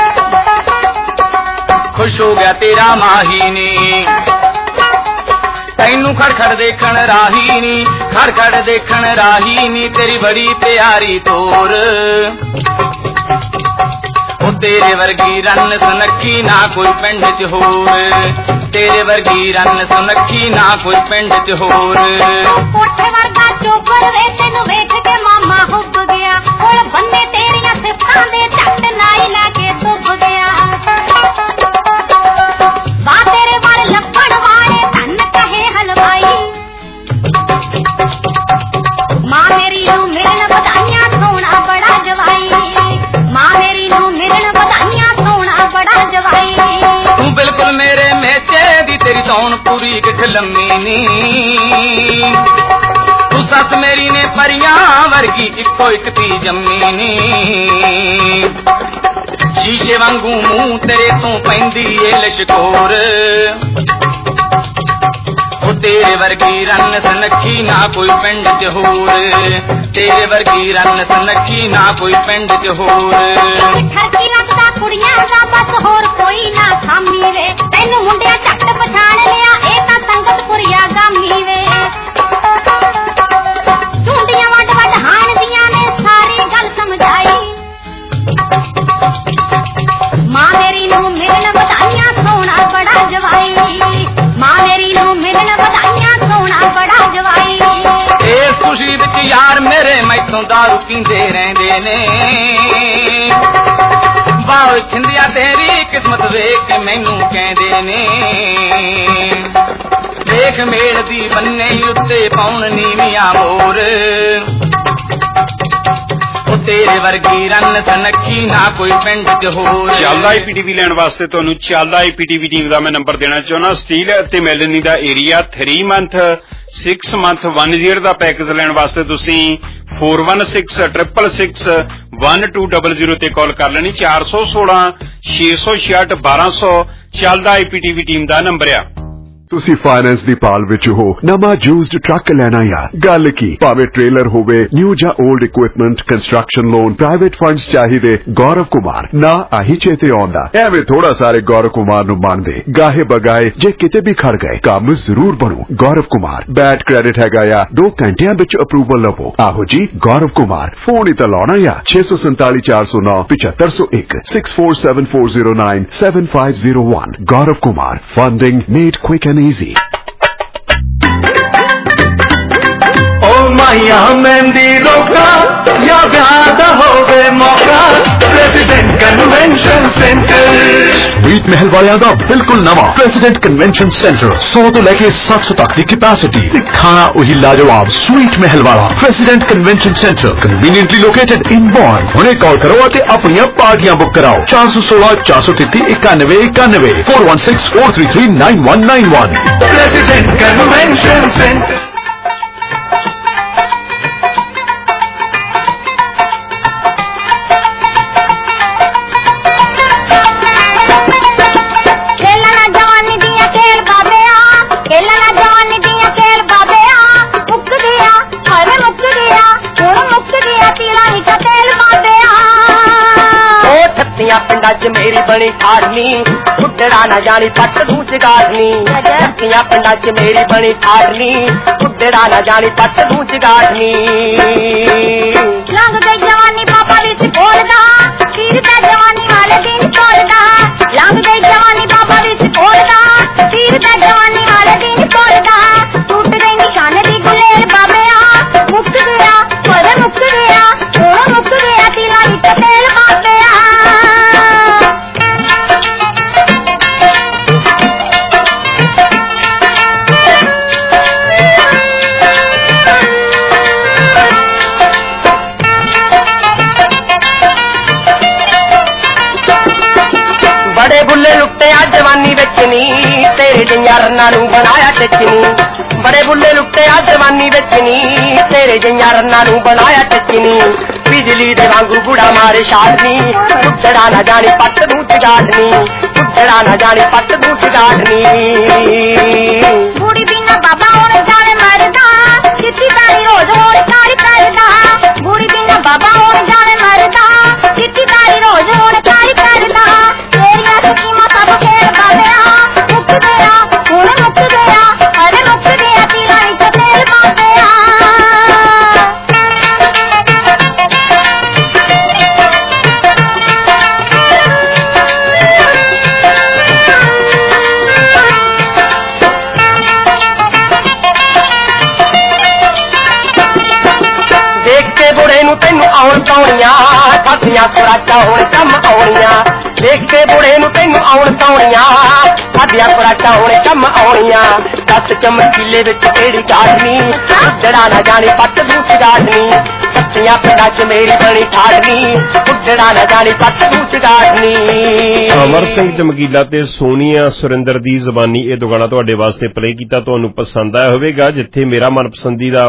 खुश हो गया तेरा माही नी। तैनू खड़खड़ देखण राही नी, खड़खड़ देखण राही नी। तेरी बड़ी प्यारी तोर, ओ तेरे वर्गी रन सुनखी ना कोई पिंड च होर। तेरे वर्गी रन सुनखी ना कोई पिंड च होर। कोठे वर्गा चोबर वे तेनू वेख के मामा हुब गया। कोल बन्ने तेरियां सिफतां दे झट नाई लाके तुब गया। बा तेरे वाल लपड़ वाले धन कहे हलवाई। मां मेरी नू मिलन बधाइयां सोना बड़ा जवाई। मां मेरी नू मिलन बधाइयां सोना बड़ा जवाई। तू बिल्कुल मेरे मेचे दी, तेरी सौन पूरी किठ लम्मी नी। तू सस मेरी ने परियां वर्गी इको इक ती जम्मी नी। शीशे वांगू मुंह तेरे तो पैंदी ए लशकोर। ओ तेरे वर्गी रन सनखी ना कोई पिंड च होर। तेरे वर्गी रन सनखी ना कोई पिंड च होर। ठरकी लगदा कुड़ियां दा बस होर कोई ना खामी वे। तैनू मुंडिया झट पछाण लिया, ए तां संगत पुरिया गामी वे। चूंडियां वड वड हाण दियां ने सारी गल समझाई। मां मेरी नू मिलन बधाइयां सोना बड़ा जवाई। मां मेरी नू मिलन बधाइयां सोना बड़ा जवाई। इस खुशी विच यार मेरे मैथों दारू पींदे रहिंदे ने। वाह छिंदिया तेरी किस्मत वेख के मैनू कहंदे ने। देख मेड़ दी बन्ने उत्ते पाउण नीवियां मोर। तेरे वर्गी रन सनखी ना कोई पिंड च होर। ਚੱਲਦਾ ਆਈਪੀਟੀਵੀ ਲੈਣ ਵਾਸਤੇ ਤੁਹਾਨੂੰ ਚੱਲਦਾ ਆਈਪੀਟੀਵੀ ਟੀਮ ਦਾ ਮੈਂ ਨੰਬਰ ਦੇਣਾ ਚਾਹੁੰਦਾ। ਸਟੀਲ ਅਤੇ ਮੈਲਨੀ ਦਾ area three month six month one year ਦਾ ਪੈਕੇਜ ਲੈਣ ਵਾਸਤੇ ਤੁਸੀਂ four one six triple six one two double zero ਤੇ ਕਾਲ ਕਰ ਲੈਣੀ। ਚਾਰ ਸੌ ਸੋਲਾਂ ਛੇ ਸੌ ਛਿਆਹਠ ਬਾਰਾਂ ਸੌ ਚੱਲਦਾ ਆਈਪੀਟੀਵੀ ਟੀਮ ਦਾ ਨੰਬਰ ਆ। ਤੁਸੀਂ ਫਾਈਨੈਂਸ ਦੀ ਪਾਲ ਵਿੱਚ ਹੋ, ਨਵਾਂ ਯੂਜ਼ਡ ਟਰੱਕ ਲੈਣਾ ਯਾ ਗੱਲ ਕੀ, ਭਾਵੇਂ ਟ੍ਰੇਲਰ ਹੋਵੇ, ਨਿਊ ਜਾਂ old equipment, construction loan, private funds ਚਾਹੀਦੇ, ਗੌਰਵ ਕੁਮਾਰ ਨਾ ਆਹੀ ਚੇਤੇ ਆਉਂਦਾ। ਐਵੇਂ ਥੋੜਾ ਸਾਰੇ ਗੌਰਵ ਕੁਮਾਰ ਨੂੰ ਮੰਨਦੇ, ਗਾਹੇ ਬਗਾਏ ਜੇ ਕਿਤੇ ਵੀ ਖੜ ਗਏ ਕੰਮ ਜ਼ਰੂਰ ਬਣੂ। ਗੌਰਵ ਕੁਮਾਰ ਬੈਡ ਕ੍ਰੈਡਿਟ ਹੈਗਾ ਯਾ, ਦੋ ਘੰਟਿਆਂ ਵਿੱਚ ਅਪਰੂਵਲ ਲਵੋ। ਆਹੋ ਜੀ ਗੌਰਵ ਕੁਮਾਰ, ਫੋਨ ਹੀ ਤਾਂ ਲਾਉਣਾ ਯਾ ਛੇ ਸੌ ਸੰਤਾਲੀ ਚਾਰ ਸੌ ਨੌ ਪਚੱਤਰ ਸੌ ਇੱਕ six four seven four zero nine seven five zero one. Gaurav Kumar, funding made quick and easy. ओ माया मेहंदी रोका या ब्याह होवे मौका, प्रेसिडेंट कन्वेंशन सेंटर। स्वीट महल वालियां दा बिल्कुल नवा प्रेसिडेंट कन्वेंशन सेंटर, सौ तो लेके सत्त सौ तक की कैपेसिटी, खाना वही लाजवाब स्वीट महल वाला president convention centre, conveniently located in Bourne. हुणे कॉल करो ते अपनी पार्टियां बुक कराओ। चार सौ सोलह चार सौ तेती इक्यानवे इक्यानवे four one six four three three nine one nine one. President convention centre. मुक गया, ਪਿੰਡਾਂ 'ਚ ਮੇਰੀ ਬਣੀ ਠਾਠਨੀ ਉੱਡੜਾ ਨਾ ਜਾਣੀ ਪੱਟ ਦੂੰ ਚਗਾਠਨੀ ਜੱਟੀਆਂ ਪਿੰਡਾਂ 'ਚ ਮੇਰੀ ਬਣੀ ਠਾਠਨੀ ਉੱਡੜਾ ਨਾ ਜਾਣੀ ਪੱਟ ਦੂੰ ਚਗਾਠਨੀ ਲੰਘ ਗਈ ਜਵਾਨੀ ਪਾਪਾ ਵਿੱਚ ਬੋਲਦਾ ਤੀਰ ਦਾ ਜਵਾਨੀ ਵਾਲੇ ਦਿਨ ਤੋੜਦਾ ਲੰਘ ਗਈ ਜਵਾਨੀ ਪਾਪਾ ਵਿੱਚ ਬੋਲਦਾ ਤੀਰ ਦਾ ਜਵਾਨੀ ਵਾਲੇ ਦਿਨ ਤੋੜਦਾ ਟੁੱਟ ਗਈ ਨਿਸ਼ਾਨੇ ਦੀ ਗੁਲੇਲ ਬਾਬਿਆ ਮੁੱਕ ਗਿਆ ਪਰ ਮੁੱਕ ਗਿਆ ਹੁਣ ਮੁੱਕ ਗਿਆ ਤੀਰਾਂ ਵਿੱਚ ਤੇਲ ਬਾਬਿਆ बड़े बुले लुट्टे आ जवानी विच नी तेरे जिहियां रन्नां नूं बनाया टचनी बड़े बुले लुट्टे आ जवानी विच नी तेरे जिहियां रन्नां नूं बनाया टचनी बिजली दे वांगू बुढ़ा मारे शादनी उड्डड़ा ना जानी पट दूं चगाटनी उड्डड़ा ना जानी पट दूं चगाटनी बूढ़ी बिना बाबा होण जाने मरदा चिट्ठी तारी रोज होण कारी करदा बूढ़ी बिना बाबा होण जाने मरदा चिट्ठी तारी रोज होण कारी करदा तेरियां स्कीमां सब खेल बाबिया मुक गया हुण मुक गया अरे मुक गया तीरां विच तेल बाबिया बुढ़े नूं तैनूं आउण पाउणियां खादियां खुराकां हुण कम आउणियां देख के बुढ़े नूं तैनूं आउण पाउणियां खादियां खुराकां हुण कम आउणियां दस चमकीले विच किहड़ी गाठनी उड्डड़ा ना जानी पट दूं चगाठनी सत्तियां पिंडां 'ਚ मेरी बनी ठाठनी उड्डड़ा ना जानी पट दूं चगाठनी अमर सिंह चमकीला ते सोनिया सुरिंदर दी ਜ਼ਬਾਨੀ ਇਹ ਦੁਗਾਣਾ ਤੁਹਾਡੇ ਵਾਸਤੇ ਪਲੇ ਕੀਤਾ ਤੁਹਾਨੂੰ ਪਸੰਦ ਆਇਆ ਹੋਵੇਗਾ ਜਿੱਥੇ ਮੇਰਾ ਮਨਪਸੰਦੀਦਾ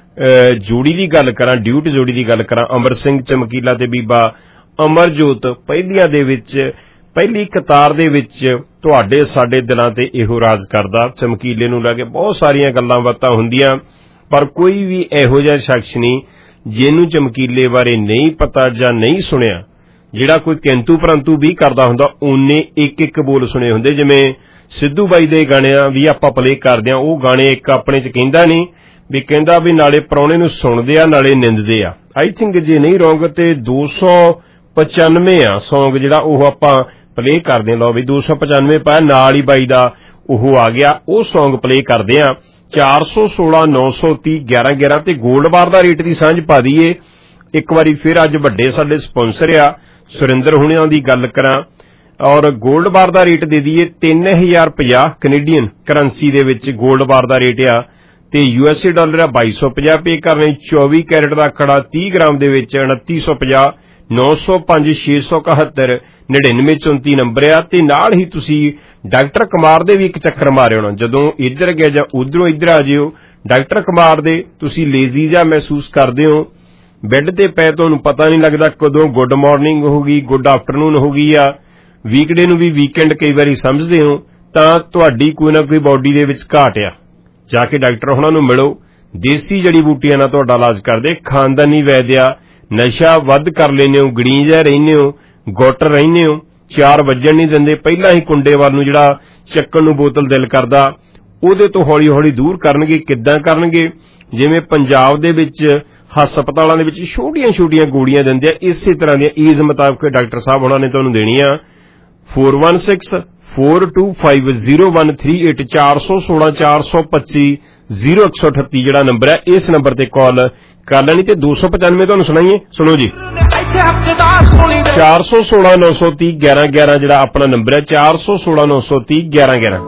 ਜੋੜੀ ਦੀ ਗੱਲ ਕਰਾਂ ਡਿਊਟ ਜੋੜੀ ਦੀ ਗੱਲ ਕਰਾਂ ਅਮਰ ਸਿੰਘ ਚਮਕੀਲਾ ਤੇ ਬੀਬਾ ਅਮਰਜੋਤ ਪਹਿਲੀਆਂ ਦੇ ਵਿੱਚ ਪਹਿਲੀ ਕਤਾਰ ਦੇ ਵਿੱਚ ਤੁਹਾਡੇ ਸਾਡੇ ਦਿਲਾਂ ਤੇ ਇਹੋ ਰਾਜ ਕਰਦਾ ਚਮਕੀਲੇ ਨੂੰ ਲੈ ਕੇ ਬਹੁਤ ਸਾਰੀਆਂ ਗੱਲਾਂ ਬਾਤਾਂ ਹੁੰਦੀਆਂ ਪਰ ਕੋਈ ਵੀ ਇਹੋ ਜਿਹਾ ਸ਼ਖਸ ਨਹੀਂ ਜਿਹਨੂੰ ਚਮਕੀਲੇ ਬਾਰੇ ਨਹੀਂ ਪਤਾ ਜਾਂ ਨਹੀਂ ਸੁਣਿਆ ਜਿਹੜਾ ਕੋਈ ਕਿੰਤੂ ਪਰੰਤੂ ਵੀ ਕਰਦਾ ਹੁੰਦਾ ਉਹਨੇ ਇੱਕ ਇੱਕ ਬੋਲ ਸੁਣੇ ਹੁੰਦੇ ਜਿਵੇਂ ਸਿੱਧੂ ਬਾਈ ਦੇ ਗਾਣਿਆਂ ਵੀ ਆਪਾਂ ਪਲੇ ਕਰਦੇ ਆ ਉਹ ਗਾਣੇ ਇੱਕ ਆਪਣੇ 'ਚ ਕਹਿੰਦਾ ਨਹੀਂ ਵੀ ਕਹਿੰਦਾ ਵੀ ਨਾਲੇ ਪ੍ਰਾਹੁਣੇ ਨੂੰ ਸੁਣਦੇ ਆ ਨਾਲੇ ਨਿੰਦਦੇ ਆ ਆਈ ਥਿੰਕ ਜੇ ਨਹੀਂ ਰੋਂਗ ਤੇ ਦੋ ਸੌ ਪਚਾਨਵੇਂ ਆ ਸੌਂਗ ਜਿਹੜਾ ਉਹ ਆਪਾਂ ਪਲੇ ਕਰਦੇ ਲਓ ਵੀ ਦੋ ਸੌ ਪਚਾਨਵੇਂ ਪਾਇਆ ਨਾਲ ਹੀ ਬਾਈ ਦਾ ਉਹ ਆ ਗਿਆ ਉਹ ਸੌਂਗ ਪਲੇ ਕਰਦੇ ਆ ਚਾਰ ਸੌ ਸੋਲਾਂ ਨੌ ਸੌ ਤੀਹ ਗਿਆਰਾਂ ਗਿਆਰਾਂ ਤੇ ਗੋਲਡ ਬਾਰ ਦਾ ਰੇਟ ਦੀ ਸਾਂਝ ਪਾ ਦਈਏ ਇੱਕ ਵਾਰੀ ਫਿਰ ਅੱਜ ਵੱਡੇ ਸਾਡੇ ਸਪਾਂਸਰ ਆ ਸੁਰਿੰਦਰ ਹੁਣਿਆਂ ਦੀ ਗੱਲ ਕਰਾਂ ਔਰ ਗੋਲਡ ਬਾਰ ਦਾ ਰੇਟ ਦੇ ਦਈਏ ਤਿੰਨ ਹਜ਼ਾਰ ਪੰਜਾਹ ਕੈਨੇਡੀਅਨ ਕਰੰਸੀ ਦੇ ਵਿੱਚ ਗੋਲਡ ਬਾਰ ਦਾ ਰੇਟ ਆ ਤੇ ਯੂਐਸਏ ਡਾਲਰ ਆ ਬਾਈ ਸੌ ਪੰਜਾਹ ਪੇ ਕਰਨੇ ਚੌਵੀ ਕੈਰਟ ਦਾ ਕੜਾ ਤੀਹ ਗ੍ਰਾਮ ਦੇ ਵਿੱਚ ਉਨੱਤੀ ਸੌ ਪੰਜਾਹ ਨੌ ਸੌ ਪੰਜ ਛੇ ਸੌ ਇਕਹੱਤਰ ਨੜਿਨਵੇਂ ਚੌਂਤੀ ਨੰਬਰ ਆ ਤੇ ਨਾਲ ਹੀ ਤੁਸੀਂ ਡਾਕਟਰ ਕੁਮਾਰ ਦੇ ਵੀ ਇੱਕ ਚੱਕਰ ਮਾਰੇ ਹੋਣਾ ਜਦੋਂ ਇੱਧਰ ਗਿਆ ਜਾਂ ਉਧਰੋਂ ਇੱਧਰ ਆ ਜਿਓ ਡਾਕਟਰ ਕੁਮਾਰ ਦੇ ਤੁਸੀਂ ਲੇਜ਼ੀ ਜਿਹਾ ਮਹਿਸੂਸ ਕਰਦੇ ਹੋ ਬੈੱਡ ਤੇ ਪਏ ਤੁਹਾਨੂੰ ਪਤਾ ਨਹੀਂ ਲੱਗਦਾ ਕਦੋਂ ਗੁੱਡ ਮਾਰਨਿੰਗ ਹੋ ਗਈ ਗੁੱਡ ਆਫਟਰਨੂਨ ਹੋ ਗਈ ਆ ਵੀਕਡੇ ਨੂੰ ਵੀ ਵੀਕਐਂਡ ਕਈ ਵਾਰੀ ਸਮਝਦੇ ਹੋ ਤਾਂ ਤੁਹਾਡੀ ਕੋਈ ਨਾ ਕੋਈ ਬਾਡੀ ਦੇ ਵਿੱਚ ਘਾਟ ਆ ਜਾ ਕੇ ਡਾਕਟਰ ਉਹਨਾਂ ਨੂੰ ਮਿਲੋ ਦੇਸੀ ਜੜੀ ਬੂਟੀਆਂ ਨਾਲ ਤੁਹਾਡਾ ਇਲਾਜ ਕਰਦੇ ਖਾਨਦਾਨੀ ਵੈਦਿਆ ਨਸ਼ਾ ਵੱਧ ਕਰ ਲੈਂਦੇ ਹੋ ਗੜੀਂਜਾ ਰਹਿੰਦੇ ਹੋ ਗੁੱਟ ਰਹਿੰਦੇ ਹੋ ਚਾਰ ਵੱਜਣ ਨਹੀਂ ਦਿੰਦੇ ਪਹਿਲਾਂ ਹੀ ਕੁੰਡੇ ਵੱਲ ਨੂੰ ਜਿਹੜਾ ਚੱਕਣ ਨੂੰ ਬੋਤਲ ਦਿਲ ਕਰਦਾ ਉਹਦੇ ਤੋਂ ਹੌਲੀ ਹੌਲੀ ਦੂਰ ਕਰਨਗੇ ਕਿੱਦਾਂ ਕਰਨਗੇ ਜਿਵੇਂ ਪੰਜਾਬ ਦੇ ਵਿੱਚ ਹਸਪਤਾਲਾਂ ਦੇ ਵਿੱਚ ਛੋਟੀਆਂ ਛੋਟੀਆਂ ਗੋਲੀਆਂ ਦਿੰਦੇ ਆ ਇਸੇ ਤਰ੍ਹਾਂ ਦੀਆਂ ਏਜ ਮੁਤਾਬਕ ਡਾਕਟਰ ਸਾਹਿਬ ਉਹਨਾਂ ਨੇ ਤੁਹਾਨੂੰ ਦੇਣੀ ਆ four one six four two five zero one three eight ਚਾਰ ਸੌ ਸੋਲਾਂ ਚਾਰ ਸੌ ਪੱਚੀ ਜ਼ੀਰੋ ਇੱਕ ਸੌ ਅਠੱਤੀ ਜਿਹੜਾ ਨੰਬਰ ਹੈ ਇਸ ਨੰਬਰ ਤੇ ਕਾਲ ਕਰ ਲੈਣੀ ਤੇ ਦੋ ਸੌ ਪਚਾਨਵੇਂ ਤੁਹਾਨੂੰ ਸੁਣਾਈਏ ਸੁਣੋ ਜੀ ਚਾਰ ਸੌ ਸੋਲਾਂ ਨੌ ਸੌ ਤੀਹ ਗਿਆਰਾਂ ਗਿਆਰਾਂ ਜਿਹੜਾ ਆਪਣਾ ਨੰਬਰ ਹੈ ਚਾਰ ਸੌ ਸੋਲਾਂ ਨੌ ਸੌ ਤੀਹ ਗਿਆਰਾਂ ਗਿਆਰਾਂ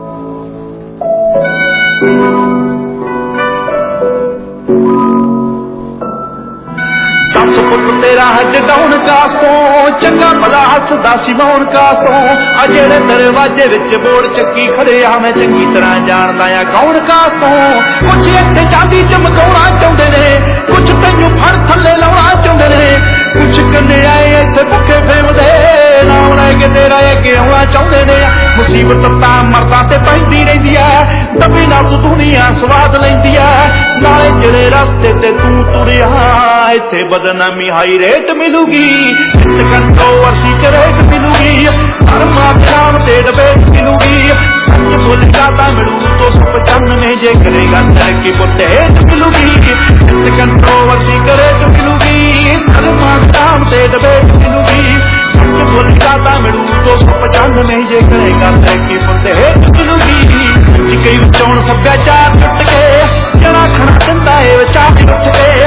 दस पुत तेरा जगाउण कास तो चंगा भला हसदा सिवाउण कास तो आ जेड़े दरवाजे विच बोड़ चक्की खड़े आ मैं चंगी तरह जानदा आ कौन कास तो कुछ इत्थे चांदी चमकाउणा चाहुंदे ने कुछ तैनूं फड़ थल्ले लाउणा चाहुंदे ने कुछ कन्ने आए इत्थे भुखे फेमदे नाम ले के तेरा अगे आउणा चाहुंदे ने मुसीबत तां मरदा ते पैंदी रहिंदी आ दबी ना तू दुनिया स्वाद लैंदी आ नाले जेड़े रस्ते ते तू तुरिया इत्थे बदनामी हाई रेट मिलूगी इत घंटो वर्षी के रेट मिलूगी मिलूगी धर्मा नाम ते डबेट मिलूगी सच बोलेगा ता मिलू दो सौ पचानवे जे करेगा तरक्की पुत्ते हेठ मिलूगी हित कंट्रोवर्सी करे तो मिलूगी धर्मा नाम ते डबेट मिलूगी सच बोलेगा ता मिलू दो सौ पचानवे जे करेगा तरक्की पुत्ते हेठ मिलूगी कई चौन सभ्याचार टुट के जरा खड़ा दिंदा है विचार टुट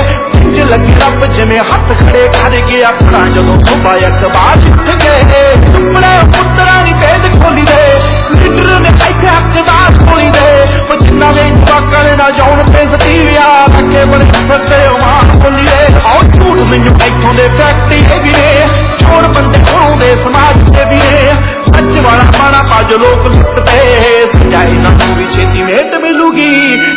के लगी रब जिमें हथ खड़े कर गया अपना जदों सुबह अखबार लिख गए अपने पुत्रा नी भेद खोली दे लीडर ने बैठे हकदार खोली दे जिन्ना ने जवाकड़ ना जाउन पे सतीविया रखे बड़े सच्चे मान खोली दे आओ झूठ मैनू इथों दे फैक्टरी है भी ने चोर बंदे घरों दे समाज से भी ने सच वाला पाना पाज लोग लुटते सच्चाई ना भी छेती भेंट मिलूगी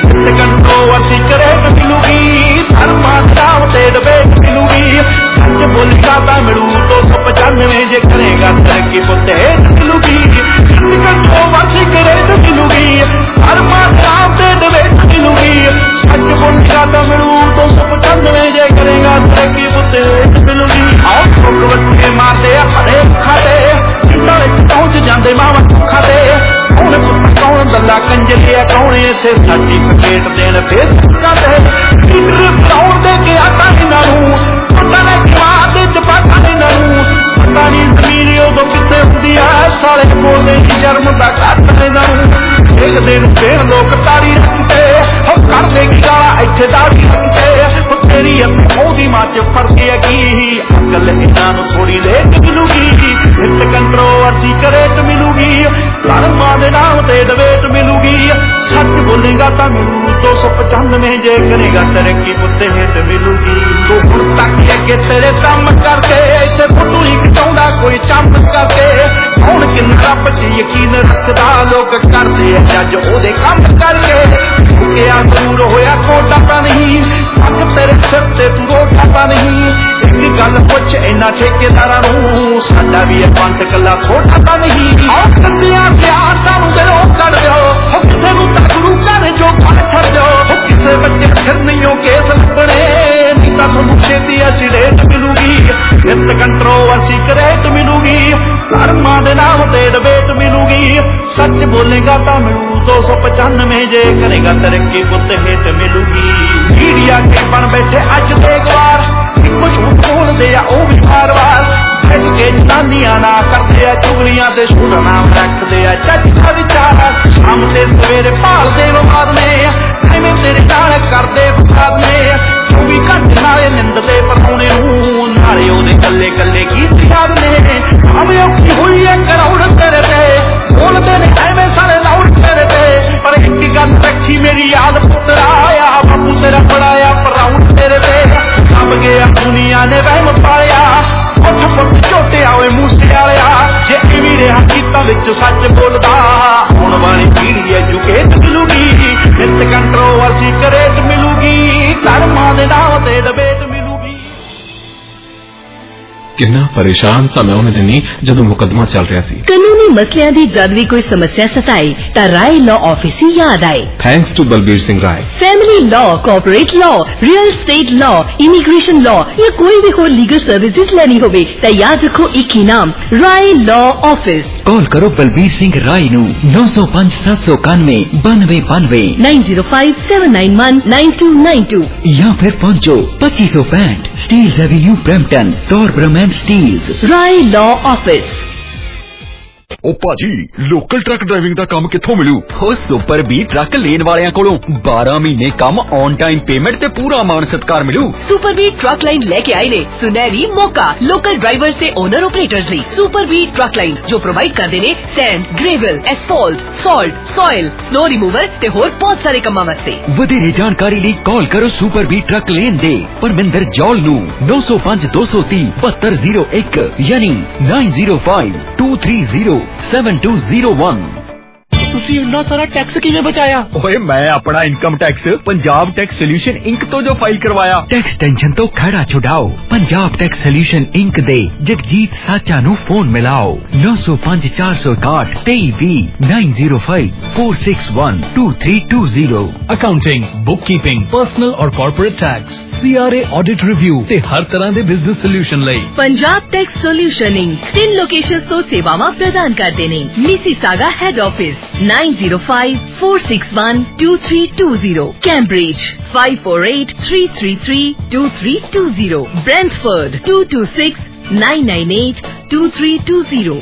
कंट्रोवर्सी करे तो मिलूगी धर्मा नाम ते डबेट मिलूगी सच बोलेगा ता मिलू दो सौ पचानवे जे करेगा तरक्की पुत्ते हेठ मिलूगी कंट्रोवर्सी करे तो मिलूगी धर्मा नाम ते डबेट मिलूगी सच बोलेगा ता मिलू दो सौ पचानवे जे करेगा तरक्की पुत्ते हेठ मिलूगी आओ लोग बच्चे मारते हरे खाते पिंडां विच पहुंच जांदे मावा खाते कौन पुत्त कौन दल्ला कंजलिया कौन इत्थे सर्टिफिकेट देण फेसबुकां ते लीडर कौन दे के आता इन्हां नूं पता नहीं मां दे चपाटा इन्हां नूं पता नहीं जमीन उदों कित्थे हुंदी ऐ साले बोलदे की जन्म दा घट इन्हां नूं एक दिन देण लोक तारी रखते हो करदे की गाला इत्थे दाड़ी रखते तेरी अपनी ओदी मां च फर्क है की अकल इन्हां नूं थोड़ी लेट मिलूगी हित कंट्रोवर्सी करे तो मिलूगी धर्मा दे नाम ते डबेट मिलूगी सच बोलेगा ता मिलू दो सौ पचानवे जे करेगा तरक्की पुत्ते हेठ मिलूगी तो हुण तक अगे तेरे काम करके इत्थे फोटो ही खिचाउंदा कोई चम करके हुण किन्ना रब च यकीन रखदा लोग करदे जज ओदे काम करके क्या दूर होया कोटा ता नहीं अग तेरे सिर ते तू रोटा ता नहीं एक गल पुछ इन्हां ठेकेदारां नूं साडा भी पंत कला खोटा ता नहीं आओ कंदियां प्यार सानू दिलों कढ दिओ हो किसे नूं तां गुरु घर जो घर छड़ दिओ हो किसे बच्चे फिर नहीं केस लगणे नहीं तां तुहानूं छेती एक्सीडेंट मिलूगी हित कंट्रोवर्सी करेट मिलूगी धर्मा दे नाम ते डबेट मिलूगी सच बोलेगा ता मिलू दो सौ पचानवे जे करेगा तरक्की पुत्त हेठ मिलूगी मीडिया के बन बैठे अज दे गवार कुछ बोल दे ओ भी बार बार बैठ के जनानियां ना करदे आ चुगलियां ते शुद्ध नाम रखदे आ जज का विचार शाम ते सवेरे भाल दे विवाद ने एवें तेरे नाल करदे फसाद ने चौबी घंटे नाले निंद दे परौने नूं नाले ओदे कल्ले कल्ले गीत याद ने भावें औखी होई है करौड़ तेरे ते बोलदे ने एवें साले लाउड तेरे ते पर एक गल रखी मेरी याद पुत्तरा आया बापू तेरा पढ़ाया प्राउड तेरे ते सब गया दुनिया ने वहम पाया उठ पुट झोटे आवे मूसे वालिया जे इवें रहा गीतां विच सच बोलदा हुण वाली पीढ़ी एजुकेट मिलूगी हित कंट्रोवर्सी करेट मिलूगी धर्मा दे नाम ते डबेट मिलूगी किन्ना परेशान सा मैं उन्हें दिनी जदों मुकदमा चल रहा सी कानूनी मसलियां दी जद भी कोई समस्या सताए ता राय लॉ ऑफिस ही याद आए thanks to Balbir Singh Rai family law corporate law real estate law immigration law या कोई भी होर लीगल सर्विसेज लेनी होवे ता याद रखो एक ही नाम राय लॉ ऑफिस कॉल करो बलबीर सिंह राय नू नौ सौ पांच सात सौ इक्यानवे बानवे बानवे nine zero five seven nine one nine two nine two या फिर पहुंचो पच्चीस सौ पैंठ Steeles avenue Brampton Torbram Steeles Rai law office ओ भाजी लोकल ट्रक ड्राइविंग दा काम कित्थों मिलू? ओ सुपर बी ट्रक लेन वालियां कोलों बारह महीने काम ऑन टाइम पेमेंट ते पूरा मान सत्कार मिलू। सुपर बी ट्रक लाइन लेके आए ने सुनहरी मौका लोकल ड्राइवर से ओनर ऑपरेटर्स ਲਈ सुपर बी ट्रक लाइन जो प्रोवाइड करदे ने sand, gravel, asphalt, salt, soil, snow remover ते होर बहुत सारे कामां वास्ते। ਵਧੇਰੇ ਜਾਣਕਾਰੀ ਲਈ ਕਾਲ ਕਰੋ ਸੁਪਰ ਬੀ ਟਰੱਕ ਲੇਨ ਦੇ ਪਰਮਿੰਦਰ ਜੌਲ ਨੂੰ नौ सौ पाँच दो सौ तीस बहत्तर जीरो एक यानी नौ जीरो पाँच दो तीन zero seven two zero one. ਤੁਸੀਂ ਇੰਨਾ ਸਾਰਾ ਟੈਕਸ ਕਿਵੇਂ ਬਚਾਇਆ? ਓਏ ਮੈਂ ਆਪਣਾ income tax Punjab tax solution inc ਤੋਂ ਜੋ ਫਾਈਲ ਕਰਵਾਇਆ। ਟੈਕਸ ਟੈਨਸ਼ਨ ਤੋਂ ਖੜਾ ਛੁਡਾਓ ਪੰਜਾਬ ਟੈਕਸ ਸੋਲੂਸ਼ਨ ਇੰਕ ਦੇ ਜਗਜੀਤ ਸਾਚਾ ਨੂੰ ਫੋਨ ਮਿਲਾਓ नौ सौ पाँच चार सौ इकसठ तेईस बीस नौ जीरो पाँच चार छह एक दो तीन दो zero. Accounting, bookkeeping, personal और corporate tax C R A audit review ਤੇ ਹਰ ਤਰ੍ਹਾਂ ਦੇ ਬਿਜ਼ਨਸ ਸੋਲੂਸ਼ਨ ਲਈ ਪੰਜਾਬ ਟੈਕਸ ਸੋਲੂਸ਼ਨ ਇੰਕ ਤਿੰਨ ਲੋਕੇਸ਼ਨਸ ਤੋਂ ਸੇਵਾਵਾਂ ਪ੍ਰਦਾਨ ਕਰਦੇ ਨੇ। Mississauga head office nine zero five four six one two three two zero, Cambridge five four eight three three three two three two zero, Brentford two two six nine nine eight two three two zero।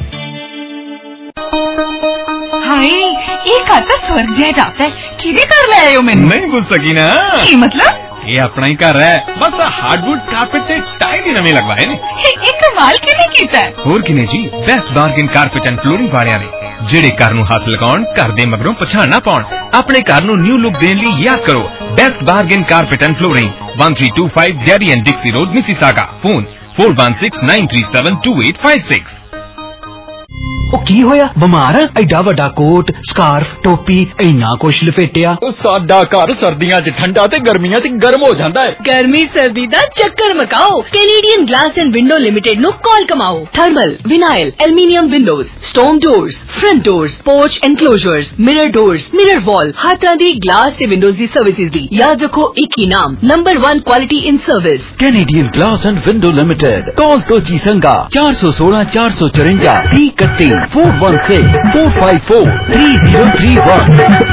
हाय एक आता स्वर्ग जिहा जाता है किदे घर ले आए हो मैनू? नहीं पूछ सकी ना की मतलब? ये अपना ही घर है, बस हार्डवुड कारपेट से टाइल ही नवे लगवाए ने। ये कमाल किने कीता है? होर किने जी, best bargain carpet and flooring वालियां ने ਜਿਹੜੇ ਘਰ ਨੂੰ ਹੱਥ ਲਗਾਉਣ, ਘਰ ਦੇ ਮਗਰੋਂ ਪਛਾਣ ਨਾ ਪਾਉਣ। ਆਪਣੇ ਘਰ ਨੂੰ ਨਿਊ ਲੁੱਕ ਦੇਣ ਲਈ ਯਾਦ ਕਰੋ best bargain carpet and flooring one three two five Derry and Dixie Road, Mississauga. Phone four one six nine three seven two eight five six। ਉਹ ਕੀ ਹੋਇਆ? ਬਿਮਾਰ ਆ? ਐਡਾ ਵੱਡਾ ਕੋਟ, ਸਕਾਰਫ, ਟੋਪੀ, ਇੰਨਾ ਕੁਛ ਲਪੇਟਿਆ। ਸਾਡਾ ਘਰ ਸਰਦੀਆਂ 'ਚ ਠੰਡਾ ਤੇ ਗਰਮੀਆਂ 'ਚ ਗਰਮ ਹੋ ਜਾਂਦਾ ਹੈ। ਗਰਮੀ ਸਰਦੀ ਦਾ ਚੱਕਰ ਮਕਾਓ। Canadian glass and window limited ਨੂੰ ਕਾਲ ਕਮਾਓ। Thermal, vinyl, aluminium windows, stone doors, front doors, porch enclosures, mirror doors, mirror wall, ਹਰ ਤਰ੍ਹਾਂ ਦੀ ਗਲਾਸ ਤੇ ਵਿੰਡੋਜ਼ ਦੀ ਸਰਵਿਸਿਜ਼ ਦੀ ਯਾਦ ਰੱਖੋ ਇੱਕ ਹੀ ਨਾਮ, number one quality in service, Canadian glass and window limited. Call ਤੋਂ ਜੀ ਸੰਗਾ ਚਾਰ ਸੌ ਸੋਲਾਂ ਚਾਰ ਸੌ ਚੁਰੰਜਾ ਤੀਹ ਇਕੱਤੀ four one six four five four three zero three one।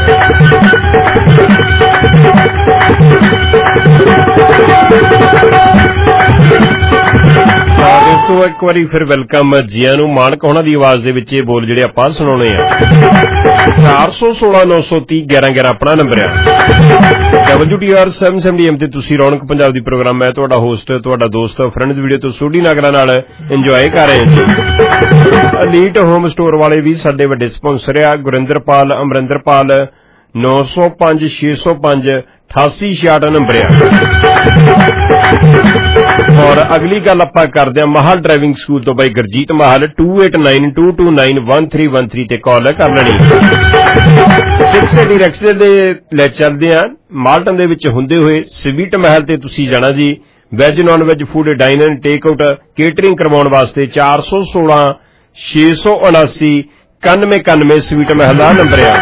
ਦੋਸਤੋ ਇੱਕ ਵਾਰੀ ਫਿਰ ਵੈਲਕਮ ਜੀਆਂ ਨੂੰ। ਮਾਨਕ ਉਹਨਾਂ ਦੀ ਆਵਾਜ਼ ਦੇ ਵਿੱਚ ਇਹ ਬੋਲ ਜਿਹੜੇ ਆਪਾਂ ਸੁਣਾਉਣੇ ਆ। ਚਾਰ ਸੌ ਸੋਲਾਂ ਨੌ ਸੌ ਤੀਹ ਗਿਆਰਾਂ ਗਿਆਰਾਂ ਆਪਣਾ ਨੰਬਰ ਆ। W T R seven seventy M ਤੇ ਤੁਸੀਂ ਰੌਣਕ ਪੰਜਾਬ ਦੀ ਪ੍ਰੋਗਰਾਮ। ਮੈਂ ਤੁਹਾਡਾ ਹੋਸਟ, ਤੁਹਾਡਾ ਦੋਸਤ ਫਰੈਂਡਸ ਵੀਡੀਓ ਤੋਂ ਸੋਢੀ ਨਾਗਰਾ ਨਾਲ ਇੰਜੋਏ ਕਰ ਰਹੇ ਹਾਂ। ਅਲੀਟ ਹੋਮ ਸਟੋਰ ਵਾਲੇ ਵੀ ਸਾਡੇ ਵੱਡੇ ਸਪਾਂਸਰ ਆ। ਗੁਰਿੰਦਰਪਾਲ, ਅਮਰਿੰਦਰਪਾਲ ਨੌ ਸੌ ਪੰਜ ਛੇ ਸੌ ਪੰਜ ਅਠਾਸੀ ਛਿਆਹਠ ਨੰਬਰ ਆ। ਔਰ ਅਗਲੀ ਗੱਲ ਆਪਾਂ ਕਰਦੇ ਹਾਂ ਮਾਹਲ ਡਰਾਈਵਿੰਗ ਸਕੂਲ ਤੋਂ ਬਾਈ ਗੁਰਜੀਤ ਮਾਹਲ two eight nine two two nine one three one three ਤੇ ਕਾਲ ਕਰ ਲੈਣੀ। six eighty ਰੈਕਸ ਦੇ ਲੈ ਚੱਲਦੇ ਆ। ਮਾਲਟਨ ਦੇ ਵਿੱਚ ਹੁੰਦੇ ਹੋਏ ਸਵੀਟ ਮਹਿਲ ਤੇ ਤੁਸੀਂ ਜਾਣਾ ਜੀ। Veg non veg food dine and take out catering ਕਰਵਾਉਣ ਵਾਸਤੇ ਚਾਰ ਸੌ ਸੋਲਾਂ ਛੇ ਸੌ ਉਨਾਸੀ ਇਕਾਨਵੇਂ ਇਕਾਨਵੇਂ ਸਵੀਟ ਮਹਿਲ ਦਾ ਨੰਬਰ ਆ।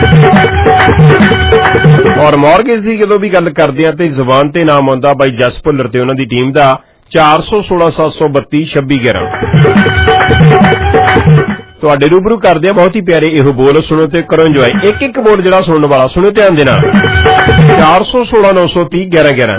ਔਰ ਮੌਰਗੇਜ ਦੀ ਜਦੋਂ ਵੀ ਗੱਲ ਕਰਦੇ ਆ ਤੇ ਜ਼ੁਬਾਨ ਤੇ ਨਾਮ ਆਉਂਦਾ ਬਾਈ ਜਸ ਭੁੱਲਰ ਤੇ ਉਹਨਾਂ ਦੀ ਟੀਮ ਦਾ ਚਾਰ ਸੌ ਸੋਲਾਂ ਸੱਤ ਸੌ ਬੱਤੀ ਛੱਬੀ ਗਿਆਰਾਂ। ਤੁਹਾਡੇ ਰੂਬਰੂ ਕਰਦੇ ਆ ਬਹੁਤ ਹੀ ਪਿਆਰੇ ਇਹੋ ਬੋਲ। ਸੁਣੋ ਤੇ ਕਰੋ ਇੰਜੋਏ। ਇੱਕ ਇੱਕ ਬੋਲ ਜਿਹੜਾ ਸੁਣਨ ਵਾਲਾ ਸੁਣੋ ਧਿਆਨ ਦੇ ਨਾਲ। ਚਾਰ ਸੌ ਸੋਲਾਂ ਨੌ ਸੌ ਤੀਹ ਗਿਆਰਾਂ ਗਿਆਰਾਂ।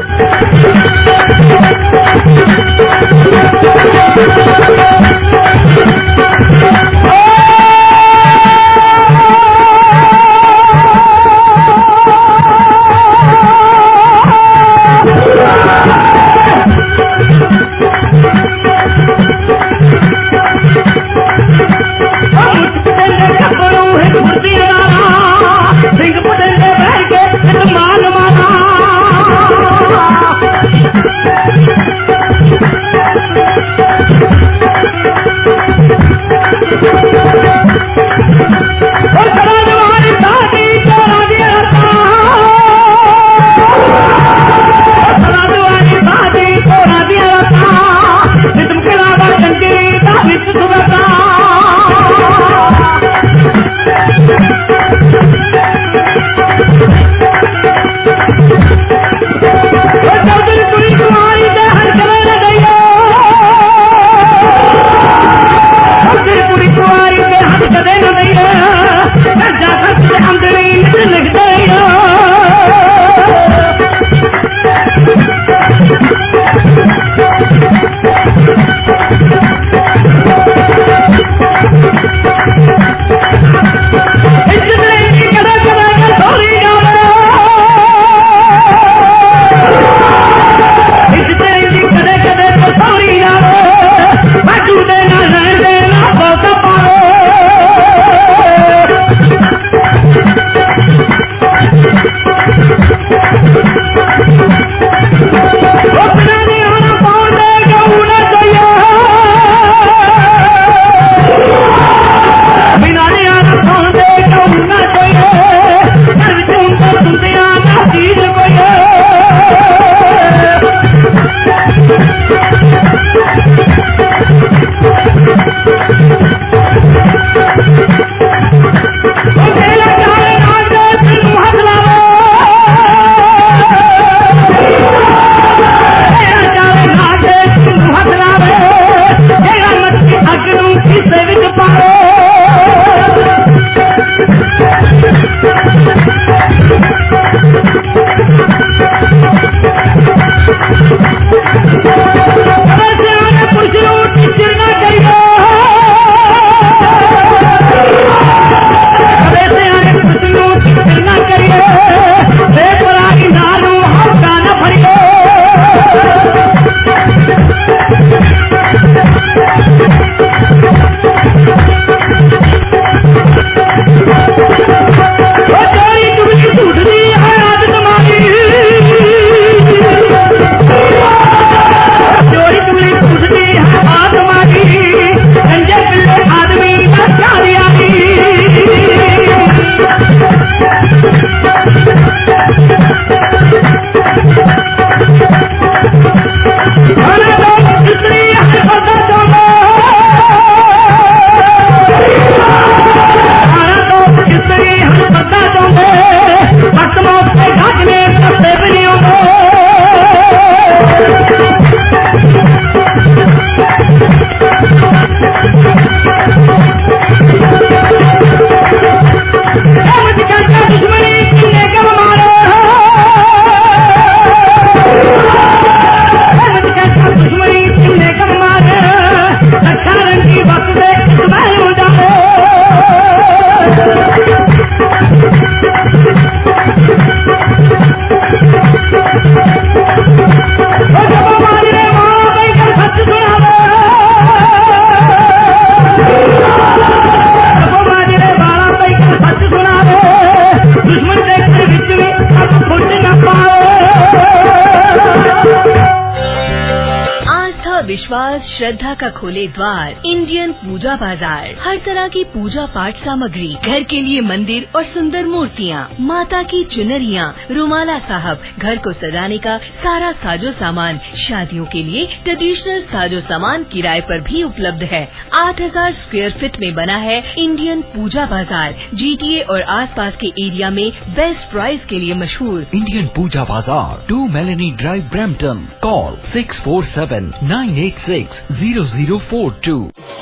विश्वास श्रद्धा का खोले द्वार, इंडियन पूजा बाजार। हर तरह की पूजा पाठ सामग्री, घर के लिए मंदिर और सुंदर मूर्तियाँ, माता की चुनरियाँ, रुमाला साहब, घर को सजाने का सारा साजो सामान, शादियों के लिए ट्रेडिशनल साजो सामान किराए पर भी उपलब्ध है। आठ हजार स्क्वायर फीट में बना है इंडियन पूजा बाजार। जीटीए और आसपास के एरिया में बेस्ट प्राइस के लिए मशहूर। Indian Puja Bazaar, two Melanie drive, Brampton. Call six four seven nine eight six zero zero four two.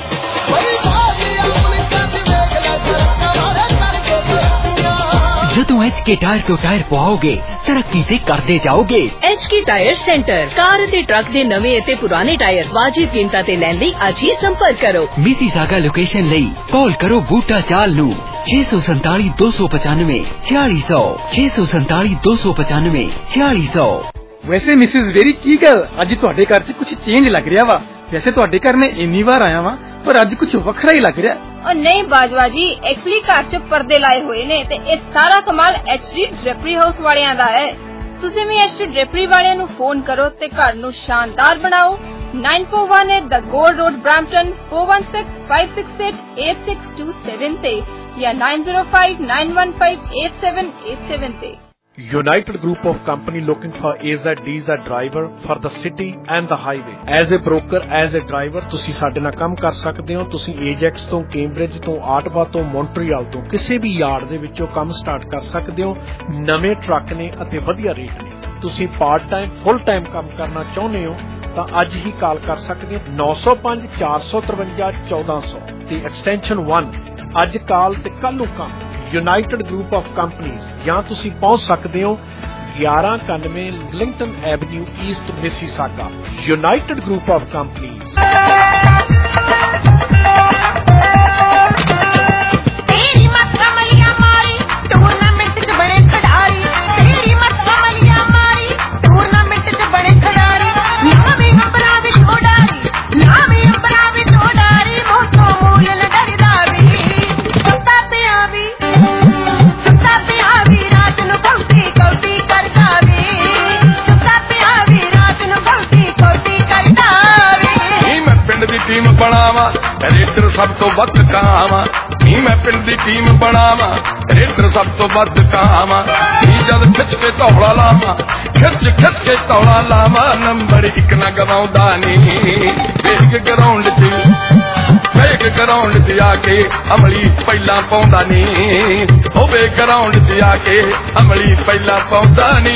जदों एच के टायर तो टायर पवाओगे, तरक्की ते करते जाओगे। H K tyre centre, car ते ट्रक दे नवे ते पुराने टायर वाजिब कीमतां ते लैण लई अज ही संपर्क करो। मिसीसागा लोकेशन लई कॉल करो बूटा चाल नू छे सौ संताली दो सौ पचानवे छियाली सौ छे सौ संताली दो सौ पचानवे छियाली सौ। वैसे मिसिस वेरी की गल अज तुहाडे घर च कुछ चेंज लग रहा वा। वैसे तुहाडे घर में इन्नी बार आया वा पर अज कुछ वखरा ही लग रहा। और नहीं बाजवा जी, एक्चुअली घर च पर्दे लाए हुए ने ते इस सारा कमाल एचडी ड्रेपरी हाउस वालियां दा है। तुसीं भी एचडी ड्रेपरी वालियां नू फोन करो ते घर नू शानदार बनाओ। Nine four one eight the gold road, Brampton four one six five six eight eight six two seven ते या nine zero five nine one five eight seven eight seven ते। United Group of Company looking for A Z D Z driver for the city and the highway. As a broker, as a driver, ਤੁਸੀਂ ਸਾਡੇ ਨਾਲ ਕੰਮ ਕਰ ਸਕਦੇ ਹੋ। ਤੁਸੀਂ ਏਜੈਕਸ ਤੋਂ, ਕੈਂਬਰਿਜ ਤੋਂ, ਆਟਵਾ ਤੋਂ, ਮੌਂਟਰੀਅਲ ਤੋਂ ਕਿਸੇ ਵੀ ਯਾਰਡ ਦੇ ਵਿੱਚੋਂ ਕੰਮ ਸਟਾਰਟ ਕਰ ਸਕਦੇ ਹੋ। ਨਵੇਂ ਟਰੱਕ ਨੇ ਅਤੇ ਵਧੀਆ ਰੇਟ ਨੇ। ਤੁਸੀਂ ਪਾਰਟ ਟਾਈਮ, ਫੁੱਲ ਟਾਈਮ ਕੰਮ ਕਰਨਾ ਚਾਹੁੰਦੇ ਹੋ ਤਾਂ ਅੱਜ ਹੀ ਕਾਲ ਕਰ ਸਕਦੇ ਹੋ ਨੌ ਸੌ ਪੰਜ ਚਾਰ ਸੌ ਤਰਵੰਜਾ ਚੌਦਾਂ ਸੌ ਤੇ ਐਕਸਟੈਂਸ਼ਨ ਇੱਕ। ਅੱਜ ਕਾਲ ਤੇ ਕੱਲ ਨੂੰ ਕੰਮ। United Group of Companies ਜਾਂ ਤੁਸੀਂ ਪਹੁੰਚ ਸਕਦੇ ਹੋ ਗਿਆਰਾਂ ਇਕਾਨਵੇਂ Linkton avenue east Mississauga. United Group of Companies। तेरी मत कमलिया मारी टूर्नामेंट च बड़े खिडारी, तेरी मत कमलिया मारी टूर्नामेंट च बड़े खिडारी। लावे अंबरा विच उडारी, लावे अंबरा विच उडारी, मोटो मूल न डरदारी। सुता पे आवी सुता पे आवी रात नु कौटी कौटी करदा वे, सुता पे आवी रात नु कौटी कौटी करदा वे। नी मैं पिंड दी टीम बनावा, रेडर सब तो वध कावा। नी मैं पिंड दी टीम बनावा, रेडर सब तो वध कावा। नी जद खिच के तौला लावा, खिच खिच के तौला लावा, नंबर एक ना गवाउंदा नी। वेग ग्राउंड च वेग ग्राउंड च आके अमली पहला पाउंदा नी। ओ वेग ग्राउंड च आके अमली पहला पाउंदा नी।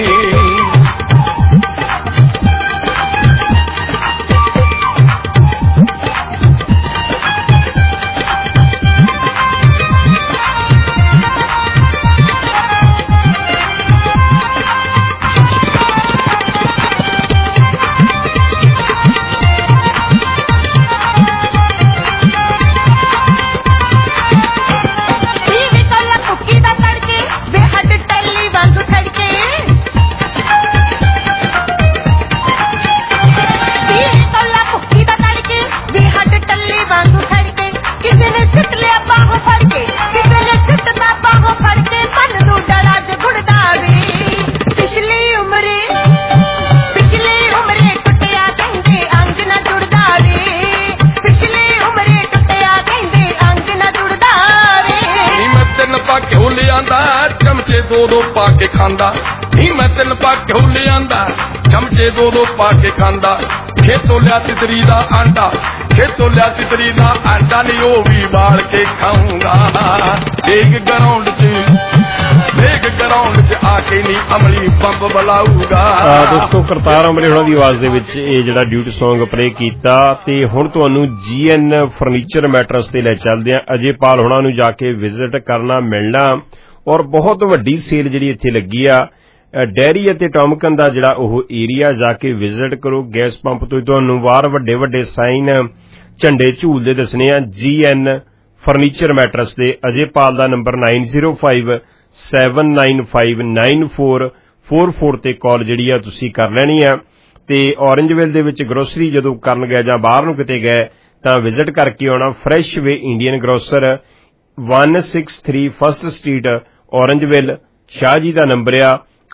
चमचे दो दो पाके खांदा, नी मैं तीन पाके लियांदा, चमचे दो दो पाके खांदा। खेतों लिया तितरी दा आंडा, खेतों लिया तितरी दा आंडा, नी ओ भी बाल के खाऊंगा। एक ग्राउंड च एक ग्राउंड च आके नी अमली बंब बलाऊगा। दोस्तों करतार अमले हुणां दी आवाज दे विच ਇਹ ਜਿਹੜਾ ਡਿਊਟ ਸੌਂਗ ਪਲੇ ਕੀਤਾ ਤੇ ਹੁਣ ਤੁਹਾਨੂੰ ਜੀਐਨ ਫਰਨੀਚਰ ਮੈਟਰਸ ਤੇ ਲੈ ਚੱਲਦੇ ਆ। ਅਜੇਪਾਲ ਹੁਣਾਂ ਨੂੰ ਜਾ ਕੇ ਵਿਜ਼ਿਟ ਕਰਨਾ, ਮਿਲਣਾ ਔਰ ਬਹੁਤ ਵੱਡੀ ਸੇਲ ਜਿਹੜੀ ਇੱਥੇ ਲੱਗੀ ਆ। ਡੈਰੀ ਅਤੇ ਟੌਮਕਨ ਦਾ ਜਿਹੜਾ ਉਹ ਏਰੀਆ ਜਾ ਕੇ ਵਿਜ਼ਿਟ ਕਰੋ। ਗੈਸ ਪੰਪ ਤੋਂ ਤੁਹਾਨੂੰ ਬਾਹਰ ਵੱਡੇ ਵੱਡੇ ਸਾਈਨ ਝੰਡੇ ਝੂਲਦੇ ਦੱਸਣੇ ਆ। ਜੀਐਨ ਫਰਨੀਚਰ ਮੈਟਰਸ ਦੇ ਅਜੇਪਾਲ ਦਾ number nine zero five seven nine five nine four four four ਤੇ ਕਾਲ ਜਿਹੜੀ ਆ ਤੁਸੀਂ ਕਰ ਲੈਣੀ ਆ। ਤੇ ਔਰੰਜਵਿਲ ਦੇ ਵਿੱਚ ਗਰੋਸਰੀ ਜਦੋਂ ਕਰਨ ਗਏ ਜਾਂ ਬਾਹਰ ਨੂੰ ਕਿਤੇ ਗਏ ਤਾਂ ਵਿਜ਼ਿਟ ਕਰਕੇ ਆਉਣਾ। Fresh way Indian grocer one six three first street Orangeville. Shah ji ਦਾ ਨੰਬਰ ਆ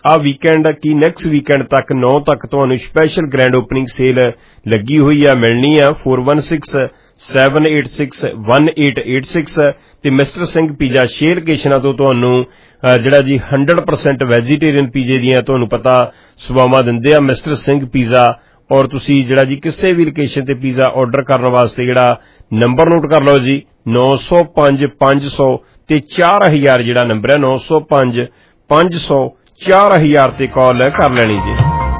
ਆ ਵੀਕਐਂਡ ਕੀ ਨੈਕਸਟ ਵੀਕਐਂਡ ਤੱਕ ਨੌ ਤੱਕ ਤੁਹਾਨੂੰ ਸਪੈਸ਼ਲ ਗ੍ਰੈਂਡ ਓਪਨਿੰਗ ਸੇਲ ਲੱਗੀ ਹੋਈ ਆ, ਮਿਲਣੀ ਆ four one six seven eight six one eight eight six ਤੇ ਮਿਸਟਰ ਸਿੰਘ ਪੀਜ਼ਾ ਛੇ ਲੋਕੇਸ਼ਨਾਂ ਤੋਂ ਤੁਹਾਨੂੰ ਜਿਹੜਾ ਜੀ one hundred percent ਵੈਜੀਟੇਰੀਅਨ ਪੀਜ਼ੇ ਦੀਆਂ ਤੁਹਾਨੂੰ ਪਤਾ ਸੇਵਾਵਾਂ ਦਿੰਦੇ ਆ ਮਿਸਟਰ ਸਿੰਘ ਪੀਜ਼ਾ। ਔਰ ਤੁਸੀਂ ਜਿਹੜਾ ਜੀ ਕਿਸੇ ਵੀ ਲੋਕੇਸ਼ਨ ਤੇ ਪੀਜ਼ਾ ਆਰਡਰ ਕਰਨ ਵਾਸਤੇ ਜਿਹੜਾ ਨੰਬਰ ਨੋਟ ਕਰ ਲਓ ਜੀ ਨੌ ਸੌ ਪੰਜ ਪੰਜ ਸੌ ਤੇ ਚਾਰ ਹਜ਼ਾਰ ਜਿਹੜਾ ਨੰਬਰ ਹੈ ਨੌ ਸੌ ਪੰਜ ਪੰਜ ਸੌ ਚਾਰ ਹਜ਼ਾਰ ਤੇ ਕਾਲ ਕਰ ਲੈਣੀ ਜੀ।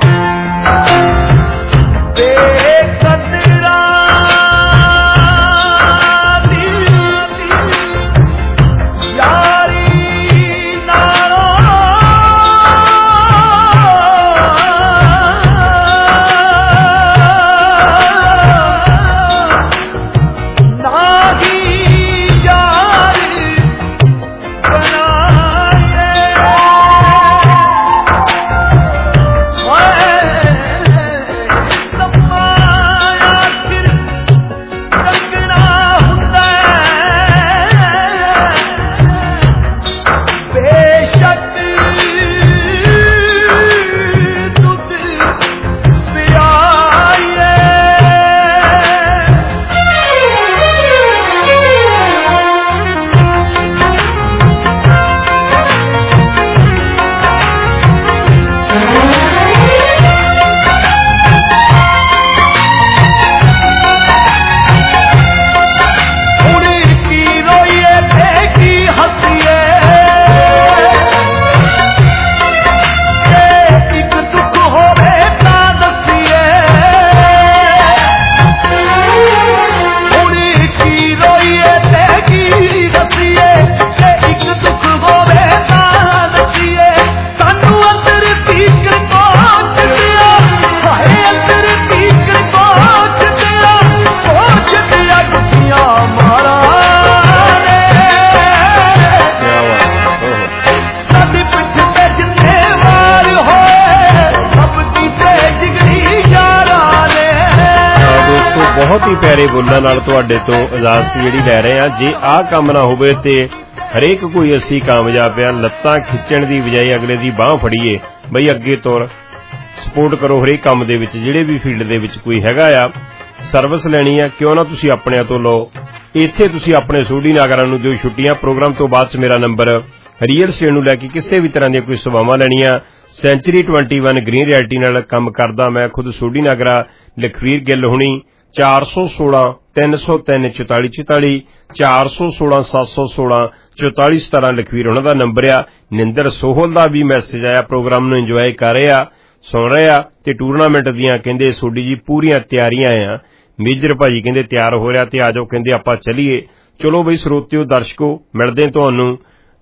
ਬਹੁਤ ਹੀ ਪਿਆਰੇ ਬੋਲਾਂ ਨਾਲ ਤੁਹਾਡੇ ਤੋਂ ਇਜਾਜ਼ਤ ਜਿਹੜੀ ਲੈ ਰਹੇ ਆ। ਜੇ ਆਹ ਕੰਮ ਨਾ ਹੋਵੇ ਤੇ ਹਰੇਕ ਕੋਈ ਅਸੀਂ ਕਾਮਯਾਬ ਆ। ਲੱਤਾਂ ਖਿੱਚਣ ਦੀ ਬਜਾਏ ਅਗਲੇ ਦੀ ਬਾਹ ਫੜੀਏ ਬਈ ਅੱਗੇ ਤੁਰ, ਸਪੋਰਟ ਕਰੋ ਹਰੇਕ ਕੰਮ ਦੇ ਵਿੱਚ ਜਿਹੜੇ ਵੀ ਫੀਲਡ ਦੇ ਵਿੱਚ ਕੋਈ ਹੈਗਾ ਆ। ਸਰਵਿਸ ਲੈਣੀ ਆ ਕਿਉਂ ਨਾ ਤੁਸੀਂ ਆਪਣਿਆਂ ਤੋਂ ਲਓ। ਇੱਥੇ ਤੁਸੀਂ ਆਪਣੇ ਸੋਢੀ ਨਾਗਰਾਂ ਨੂੰ ਦਿਓ ਛੁੱਟੀਆਂ। ਪ੍ਰੋਗਰਾਮ ਤੋਂ ਬਾਅਦ ਚ ਮੇਰਾ ਨੰਬਰ ਰੀਅਲ ਸਟੇਟ ਨੂੰ ਲੈ ਕੇ ਕਿਸੇ ਵੀ ਤਰ੍ਹਾਂ ਦੀਆਂ ਕੋਈ ਸੇਵਾਵਾਂ ਲੈਣੀਆਂ ਸੈਂਚੁਰੀ ਇਕੱਤੀ ਗ੍ਰੀਨ ਰਿਐਲਟੀ ਨਾਲ ਕੰਮ ਕਰਦਾ ਮੈਂ ਖੁਦ ਸੋਢੀ ਨਾਗਰਾ ਲਖਵੀਰ ਗਿੱਲ ਹੁਣੀ ਚਾਰ ਸੌ ਸੋਲਾਂ ਤਿੰਨ ਸੌ ਤਿੰਨ ਚੁਤਾਲੀ ਚੁਤਾਲੀ ਚਾਰ ਸੌ ਸੋਲਾਂ ਸੱਤ ਸੌ ਸੋਲਾਂ ਚੁਤਾਲੀ ਸਤਾਰਾਂ ਲਖਵੀਰ ਉਹਨਾਂ ਦਾ ਨੰਬਰ ਆ। ਨਿੰਦਰ ਸੋਹਲ ਦਾ ਵੀ ਮੈਸੇਜ ਆਇਆ, ਪ੍ਰੋਗਰਾਮ ਨੂੰ ਇੰਜੋਏ ਕਰ ਰਹੇ ਆ, ਸੁਣ ਰਹੇ ਆ ਤੇ ਟੂਰਨਾਮੈਂਟ ਦੀਆਂ ਕਹਿੰਦੇ ਸੋਡੀ ਜੀ ਪੂਰੀਆਂ ਤਿਆਰੀਆਂ ਆ। ਮੇਜਰ ਭਾਜੀ ਕਹਿੰਦੇ ਤਿਆਰ ਹੋ ਰਿਹਾ ਤੇ ਆ ਜਾਓ ਕਹਿੰਦੇ ਆਪਾਂ ਚੱਲੀਏ। ਚਲੋ ਬਈ ਸਰੋਤਿਓ ਦਰਸ਼ਕੋ ਮਿਲਦੇ ਤੁਹਾਨੂੰ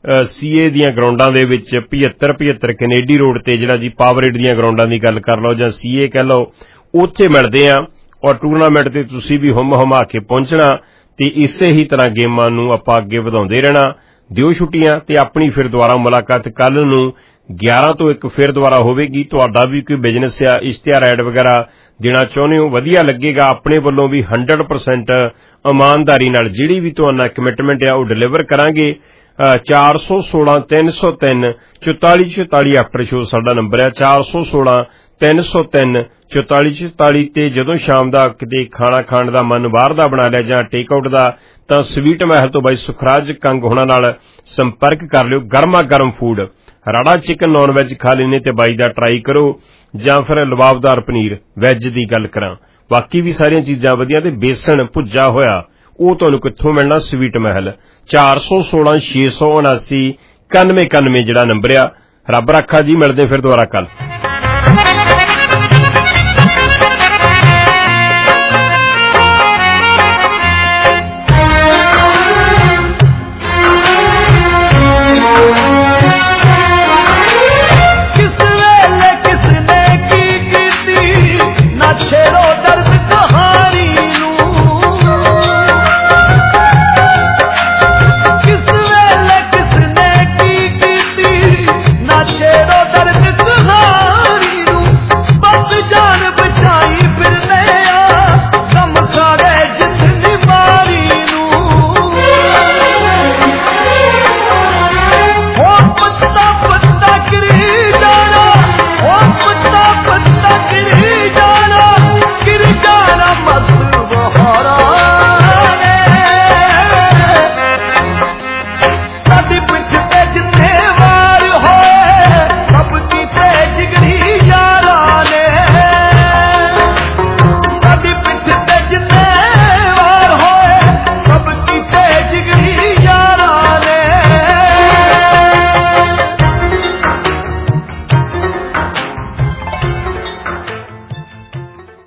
ਸੀਏ ਦੀਆਂ ਗਰਾਊਂਡਾਂ ਦੇ ਵਿੱਚ ਪਝੱਤਰ ਪਝੱਤਰ ਕੈਨੇਡੀ ਰੋਡ ਤੇ ਜਿਹੜਾ ਜੀ ਪਾਵਰੇਡ ਦੀਆਂ ਗਰਾਊਂਡਾਂ ਦੀ ਗੱਲ ਕਰ ਲਓ ਜਾਂ ਸੀਏ ਕਹਿ ਲਓ, ਉੱਥੇ ਮਿਲਦੇ ਆ। ਔਰ ਟੂਰਨਾਮੈਂਟ ਤੇ ਤੁਸੀਂ ਵੀ ਹੁਮ ਹੁਮਾ ਕੇ ਪਹੁੰਚਣਾ ਤੇ ਇਸੇ ਹੀ ਤਰ੍ਹਾਂ ਗੇਮਾਂ ਨੂੰ ਆਪਾਂ ਅੱਗੇ ਵਧਾਉਂਦੇ ਰਹਿਣਾ। ਦਿਓ ਛੁੱਟੀਆਂ ਤੇ ਆਪਣੀ ਫਿਰ ਦੁਬਾਰਾ ਮੁਲਾਕਾਤ ਕੱਲ ਨੂੰ ਗਿਆਰਾਂ ਤੋਂ ਇੱਕ ਫਿਰ ਦੁਬਾਰਾ ਹੋਵੇਗੀ। ਤੁਹਾਡਾ ਵੀ ਕੋਈ ਬਿਜ਼ਨਸ ਆ ਇਸ਼ਤਿਹਾਰ ਐਡ ਵਗੈਰਾ ਦੇਣਾ ਚਾਹੁੰਦੇ ਹੋ ਵਧੀਆ ਲੱਗੇਗਾ। ਆਪਣੇ ਵੱਲੋਂ ਵੀ ਹੰਡਰਡ ਪਰਸੈਂਟ ਇਮਾਨਦਾਰੀ ਨਾਲ ਜਿਹੜੀ ਵੀ ਤੁਹਾਡਾ ਕਮਿਟਮੈਂਟ ਆ ਉਹ ਡਿਲੀਵਰ ਕਰਾਂਗੇ। ਚਾਰ ਸੌ ਸੋਲਾਂ ਤਿੰਨ ਸੌ ਤਿੰਨ ਚੁਤਾਲੀ ਚੁਤਾਲੀ ਆਫਟਰ ਸ਼ੋ ਸਾਡਾ ਨੰਬਰ ਹੈ ਚਾਰ ਸੌ ਸੋਲਾਂ ਤਿੰਨ ਸੌ ਤਿੰਨ ਚੁਤਾਲੀ ਚੁਤਾਲੀ ਤੇ ਜਦੋਂ ਸ਼ਾਮ ਦਾ ਕਿਤੇ ਖਾਣਾ ਖਾਣ ਦਾ ਮਨ ਬਾਹਰ ਦਾ ਬਣਾ ਲਿਆ ਜਾਂ ਟੇਕ ਆਊਟ ਦਾ ਤਾਂ ਸਵੀਟ ਮਹਿਲ ਤੋਂ ਬਾਈ ਸੁਖਰਾਜ ਕੰਗ ਹੋਣਾ ਨਾਲ ਸੰਪਰਕ ਕਰ ਲਿਓ। ਗਰਮਾ ਗਰਮ food rara chicken non veg ਖਾ ਲੈਣੇ ਤੇ ਬਾਈ ਦਾ ਟਰਾਈ ਕਰੋ ਜਾਂ ਫਿਰ ਲਵਾਬਦਾਰ ਪਨੀਰ ਵੈਜ ਦੀ ਗੱਲ ਕਰਾਂ। ਬਾਕੀ ਵੀ ਸਾਰੀਆਂ ਚੀਜ਼ਾਂ ਵਧੀਆ ਤੇ ਬੇਸਣ ਭੁੱਜਾ ਹੋਇਆ ਉਹ ਤੁਹਾਨੂੰ ਕਿੱਥੋਂ ਮਿਲਣਾ ਸਵੀਟ ਮਹਿਲ ਚਾਰ ਸੌ ਸੋਲਾਂ ਛੇ ਸੌ ਉਨਾਸੀ ਇਕਾਨਵੇਂ ਇਕਾਨਵੇਂ ਜਿਹੜਾ ਨੰਬਰ ਆ। ਰੱਬ ਰੱਖਾ ਜੀ, ਮਿਲਦੇ ਫਿਰ ਦੁਬਾਰਾ ਕੱਲ। दर्द कहानी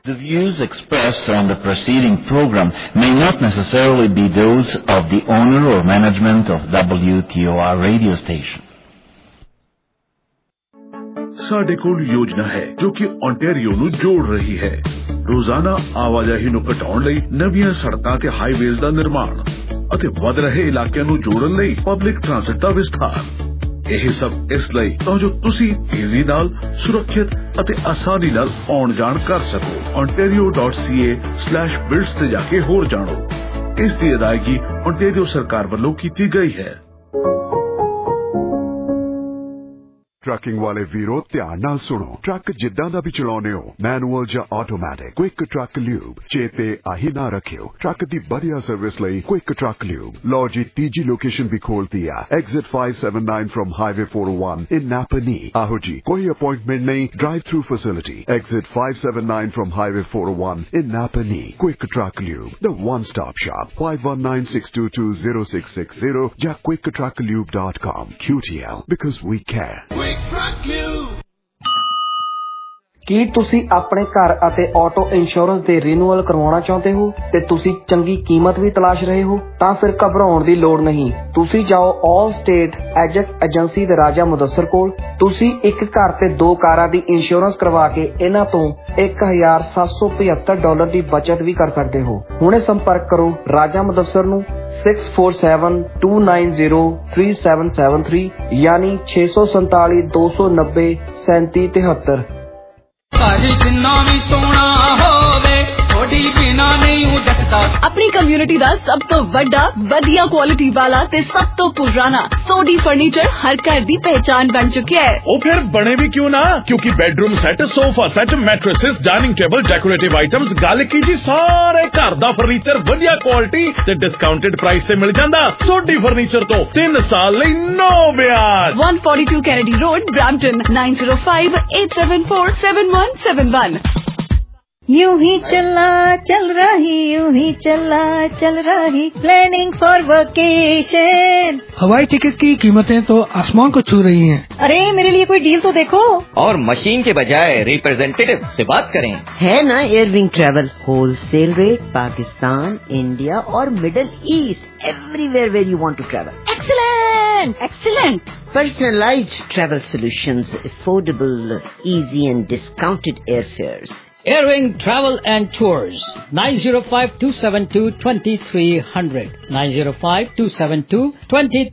The views expressed on the preceding program may not necessarily be those of the owner or management of W T O R radio station. ਸਾਡੇ ਕੋਲ ਯੋਜਨਾ ਹੈ ਜੋ ਕਿ ontario ਨੂੰ ਜੋੜ ਰਹੀ ਹੈ। ਰੋਜ਼ਾਨਾ ਆਵਾਜਾਈ ਨੂੰ ਘਟਾਉਣ ਲਈ ਨਵੀਆਂ ਸੜਕਾਂ ਤੇ ਹਾਈਵੇਜ਼ ਦਾ ਨਿਰਮਾਣ ਅਤੇ ਵਧ ਰਹੇ ਇਲਾਕਿਆਂ ਨੂੰ ਜੋੜਨ ਲਈ ਪਬਲਿਕ ਟ੍ਰਾਂਸਪੋਰਟ ਦਾ ਵਿਸਥਾਰ। ਇਹ ਸਭ ਇਸ ਲਈ ਤਾਂ ਜੋ ਤੁਸੀਂ ਤੇਜ਼ੀ ਨਾਲ ਸੁਰੱਖਿਅਤ ਅਤੇ ਆਸਾਨੀ ਨਾਲ ਆਉਣ ਜਾਣ ਕਰ ਸਕੋ। ontario dot c a slash builds ਤੇ ਜਾ ਕੇ ਹੋਰ ਜਾਣੋ। ਇਸ ਦੀ ਅਦਾਇਗੀ ontario ਸਰਕਾਰ ਵੱਲੋਂ ਕੀਤੀ ਗਈ ਹੈ। ਟਰੱਕਿੰਗ ਵਾਲੇ ਵੀਰੋ ਧਿਆਨ ਨਾਲ ਸੁਣੋ। ਟਰੱਕ ਜਿੱਦਾਂ ਦਾ ਵੀ ਚਲਾਉਨੇ ਹੋ, ਮੈਨੂਅਲ ਜਾਂ ਆਟੋਮੈਟਿਕ, ਕੁਇਕ ਟਰੱਕ ਲਿਊਬ ਚੇਤੇ ਆਹੀ ਨਾ ਰੱਖਿਓ। ਟਰੱਕ ਦੀ ਵਧੀਆ ਸਰਵਿਸ ਲਈ ਕੁਇਕ ਟਰੱਕ ਲਿਊਬ। ਲਓ ਜੀ ਤੀਜੀ ਲੋਕੇਸ਼ਨ ਵੀ ਖੋਲਤੀ ਆ, exit five seventy-nine from highway four oh one in Napanee. ਆਹੋ ਜੀ, ਕੋਈ ਅਪਾਇੰਟਮੈਂਟ ਨਹੀਂ, drive through facility. Exit five seventy-nine from highway four oh one in Napanee. Quick truck lube, the one stop shop, five one nine six two two zero six six zero ਜਾਂ quick truck lube dot com। Q T L, because we care। ਕੀ ਤੁਸੀਂ ਆਪਣੇ ਘਰ ਅਤੇ ਆਟੋ ਇੰਸ਼ੋਰੈਂਸ ਦੇ ਰੀਨਿਊਅਲ ਕਰਵਾਉਣਾ ਚਾਹੁੰਦੇ ਹੋ ਤੇ ਤੁਸੀਂ ਚੰਗੀ ਕੀਮਤ ਵੀ ਤਲਾਸ਼ ਰਹੇ ਹੋ? ਤਾਂ ਫਿਰ ਘਬਰਾਉਣ ਦੀ ਲੋੜ ਨਹੀਂ। ਤੁਸੀਂ ਜਾਓ ਆਲ ਸਟੇਟ ਐਜੈਂਟ ਏਜੰਸੀ ਦੇ ਰਾਜਾ ਮੁਦੱਸਰ ਕੋਲ। ਤੁਸੀਂ ਇੱਕ ਘਰ ਤੇ ਦੋ ਕਾਰਾਂ ਦੀ ਇੰਸ਼ੋਰੈਂਸ ਕਰਵਾ ਕੇ ਇਹਨਾਂ ਤੋਂ ਇੱਕ ਹਜ਼ਾਰ ਸੱਤ ਸੌ ਪਝੱਤਰ ਡਾਲਰ ਦੀ ਬਚਤ ਵੀ ਕਰ ਸਕਦੇ ਹੋ। ਹੁਣੇ ਸੰਪਰਕ ਕਰੋ ਰਾਜਾ ਮੁਦੱਸਰ ਨੂੰ six four seven two nine zero three seven seven three ਯਾਨੀ ਛੇ ਸੌ ਸੰਤਾਲੀ ਦੋ ਸੌ ਨੱਬੇ ਸੈਂਤੀ ਤਿਹੱਤਰ। ਘਰ ਜਿੰਨਾ ਵੀ ਸੋਹਣਾ ਹੋਵੇ ਥੋੜੀ ਬਿਨਾ ਨਹੀਂ ਉਜਸਦਾ। ਆਪਣੀ ਕਮਿਊਨਿਟੀ ਦਾ ਸਭ ਤੋਂ ਵੱਡਾ ਵਧੀਆ ਕੁਆਲਿਟੀ ਵਾਲਾ ਤੇ ਸਭ ਤੋਂ ਪੁਰਾਣਾ ਸੋਡੀ ਫਰਨੀਚਰ ਹਰ ਘਰ ਦੀ ਪਹਿਚਾਨ ਬਣ ਚੁੱਕਿਆ ਹੈ। ਉਹ ਫਿਰ ਬਣੇ ਵੀ ਕਿਉਂ ਨਾ, ਕਿਉਂਕਿ bedroom set, sofa set, mattresses, dining table, decorative items, ਗੱਲ ਕੀ ਜੀ ਸਾਰੇ ਘਰ ਦਾ ਫਰਨੀਚਰ ਵਧੀਆ ਕੁਆਲਿਟੀ ਤੇ ਡਿਸਕਾਊਂਟਡ ਪ੍ਰਾਈਸ ਤੇ ਮਿਲ ਜਾਂਦਾ। ਸੋਡੀ ਫਰਨੀਚਰ ਤੋਂ ਤਿੰਨ ਸਾਲ ਲਈ ਨੋ ਵਿਆਜ। one forty-two Kennedy Road, Brampton, nine zero five eight seven four seven one seven one। यूं ही चला चल रही, यूं ही चला चल रही, प्लानिंग फॉर वेकेशन। हवाई टिकट की कीमतें तो आसमान को छू रही हैं। अरे मेरे लिए कोई डील तो देखो। और मशीन के बजाय रिप्रेजेंटेटिव से बात करें। है ना Airwing travel, wholesale rate, Pakistan, India और middle east, everywhere where you want to travel. Excellent excellent. Personalized travel solutions, affordable, easy and discounted airfares. Airwing Travel and Tours, nine zero five two seven two two three zero zero, nine zero five two seven two two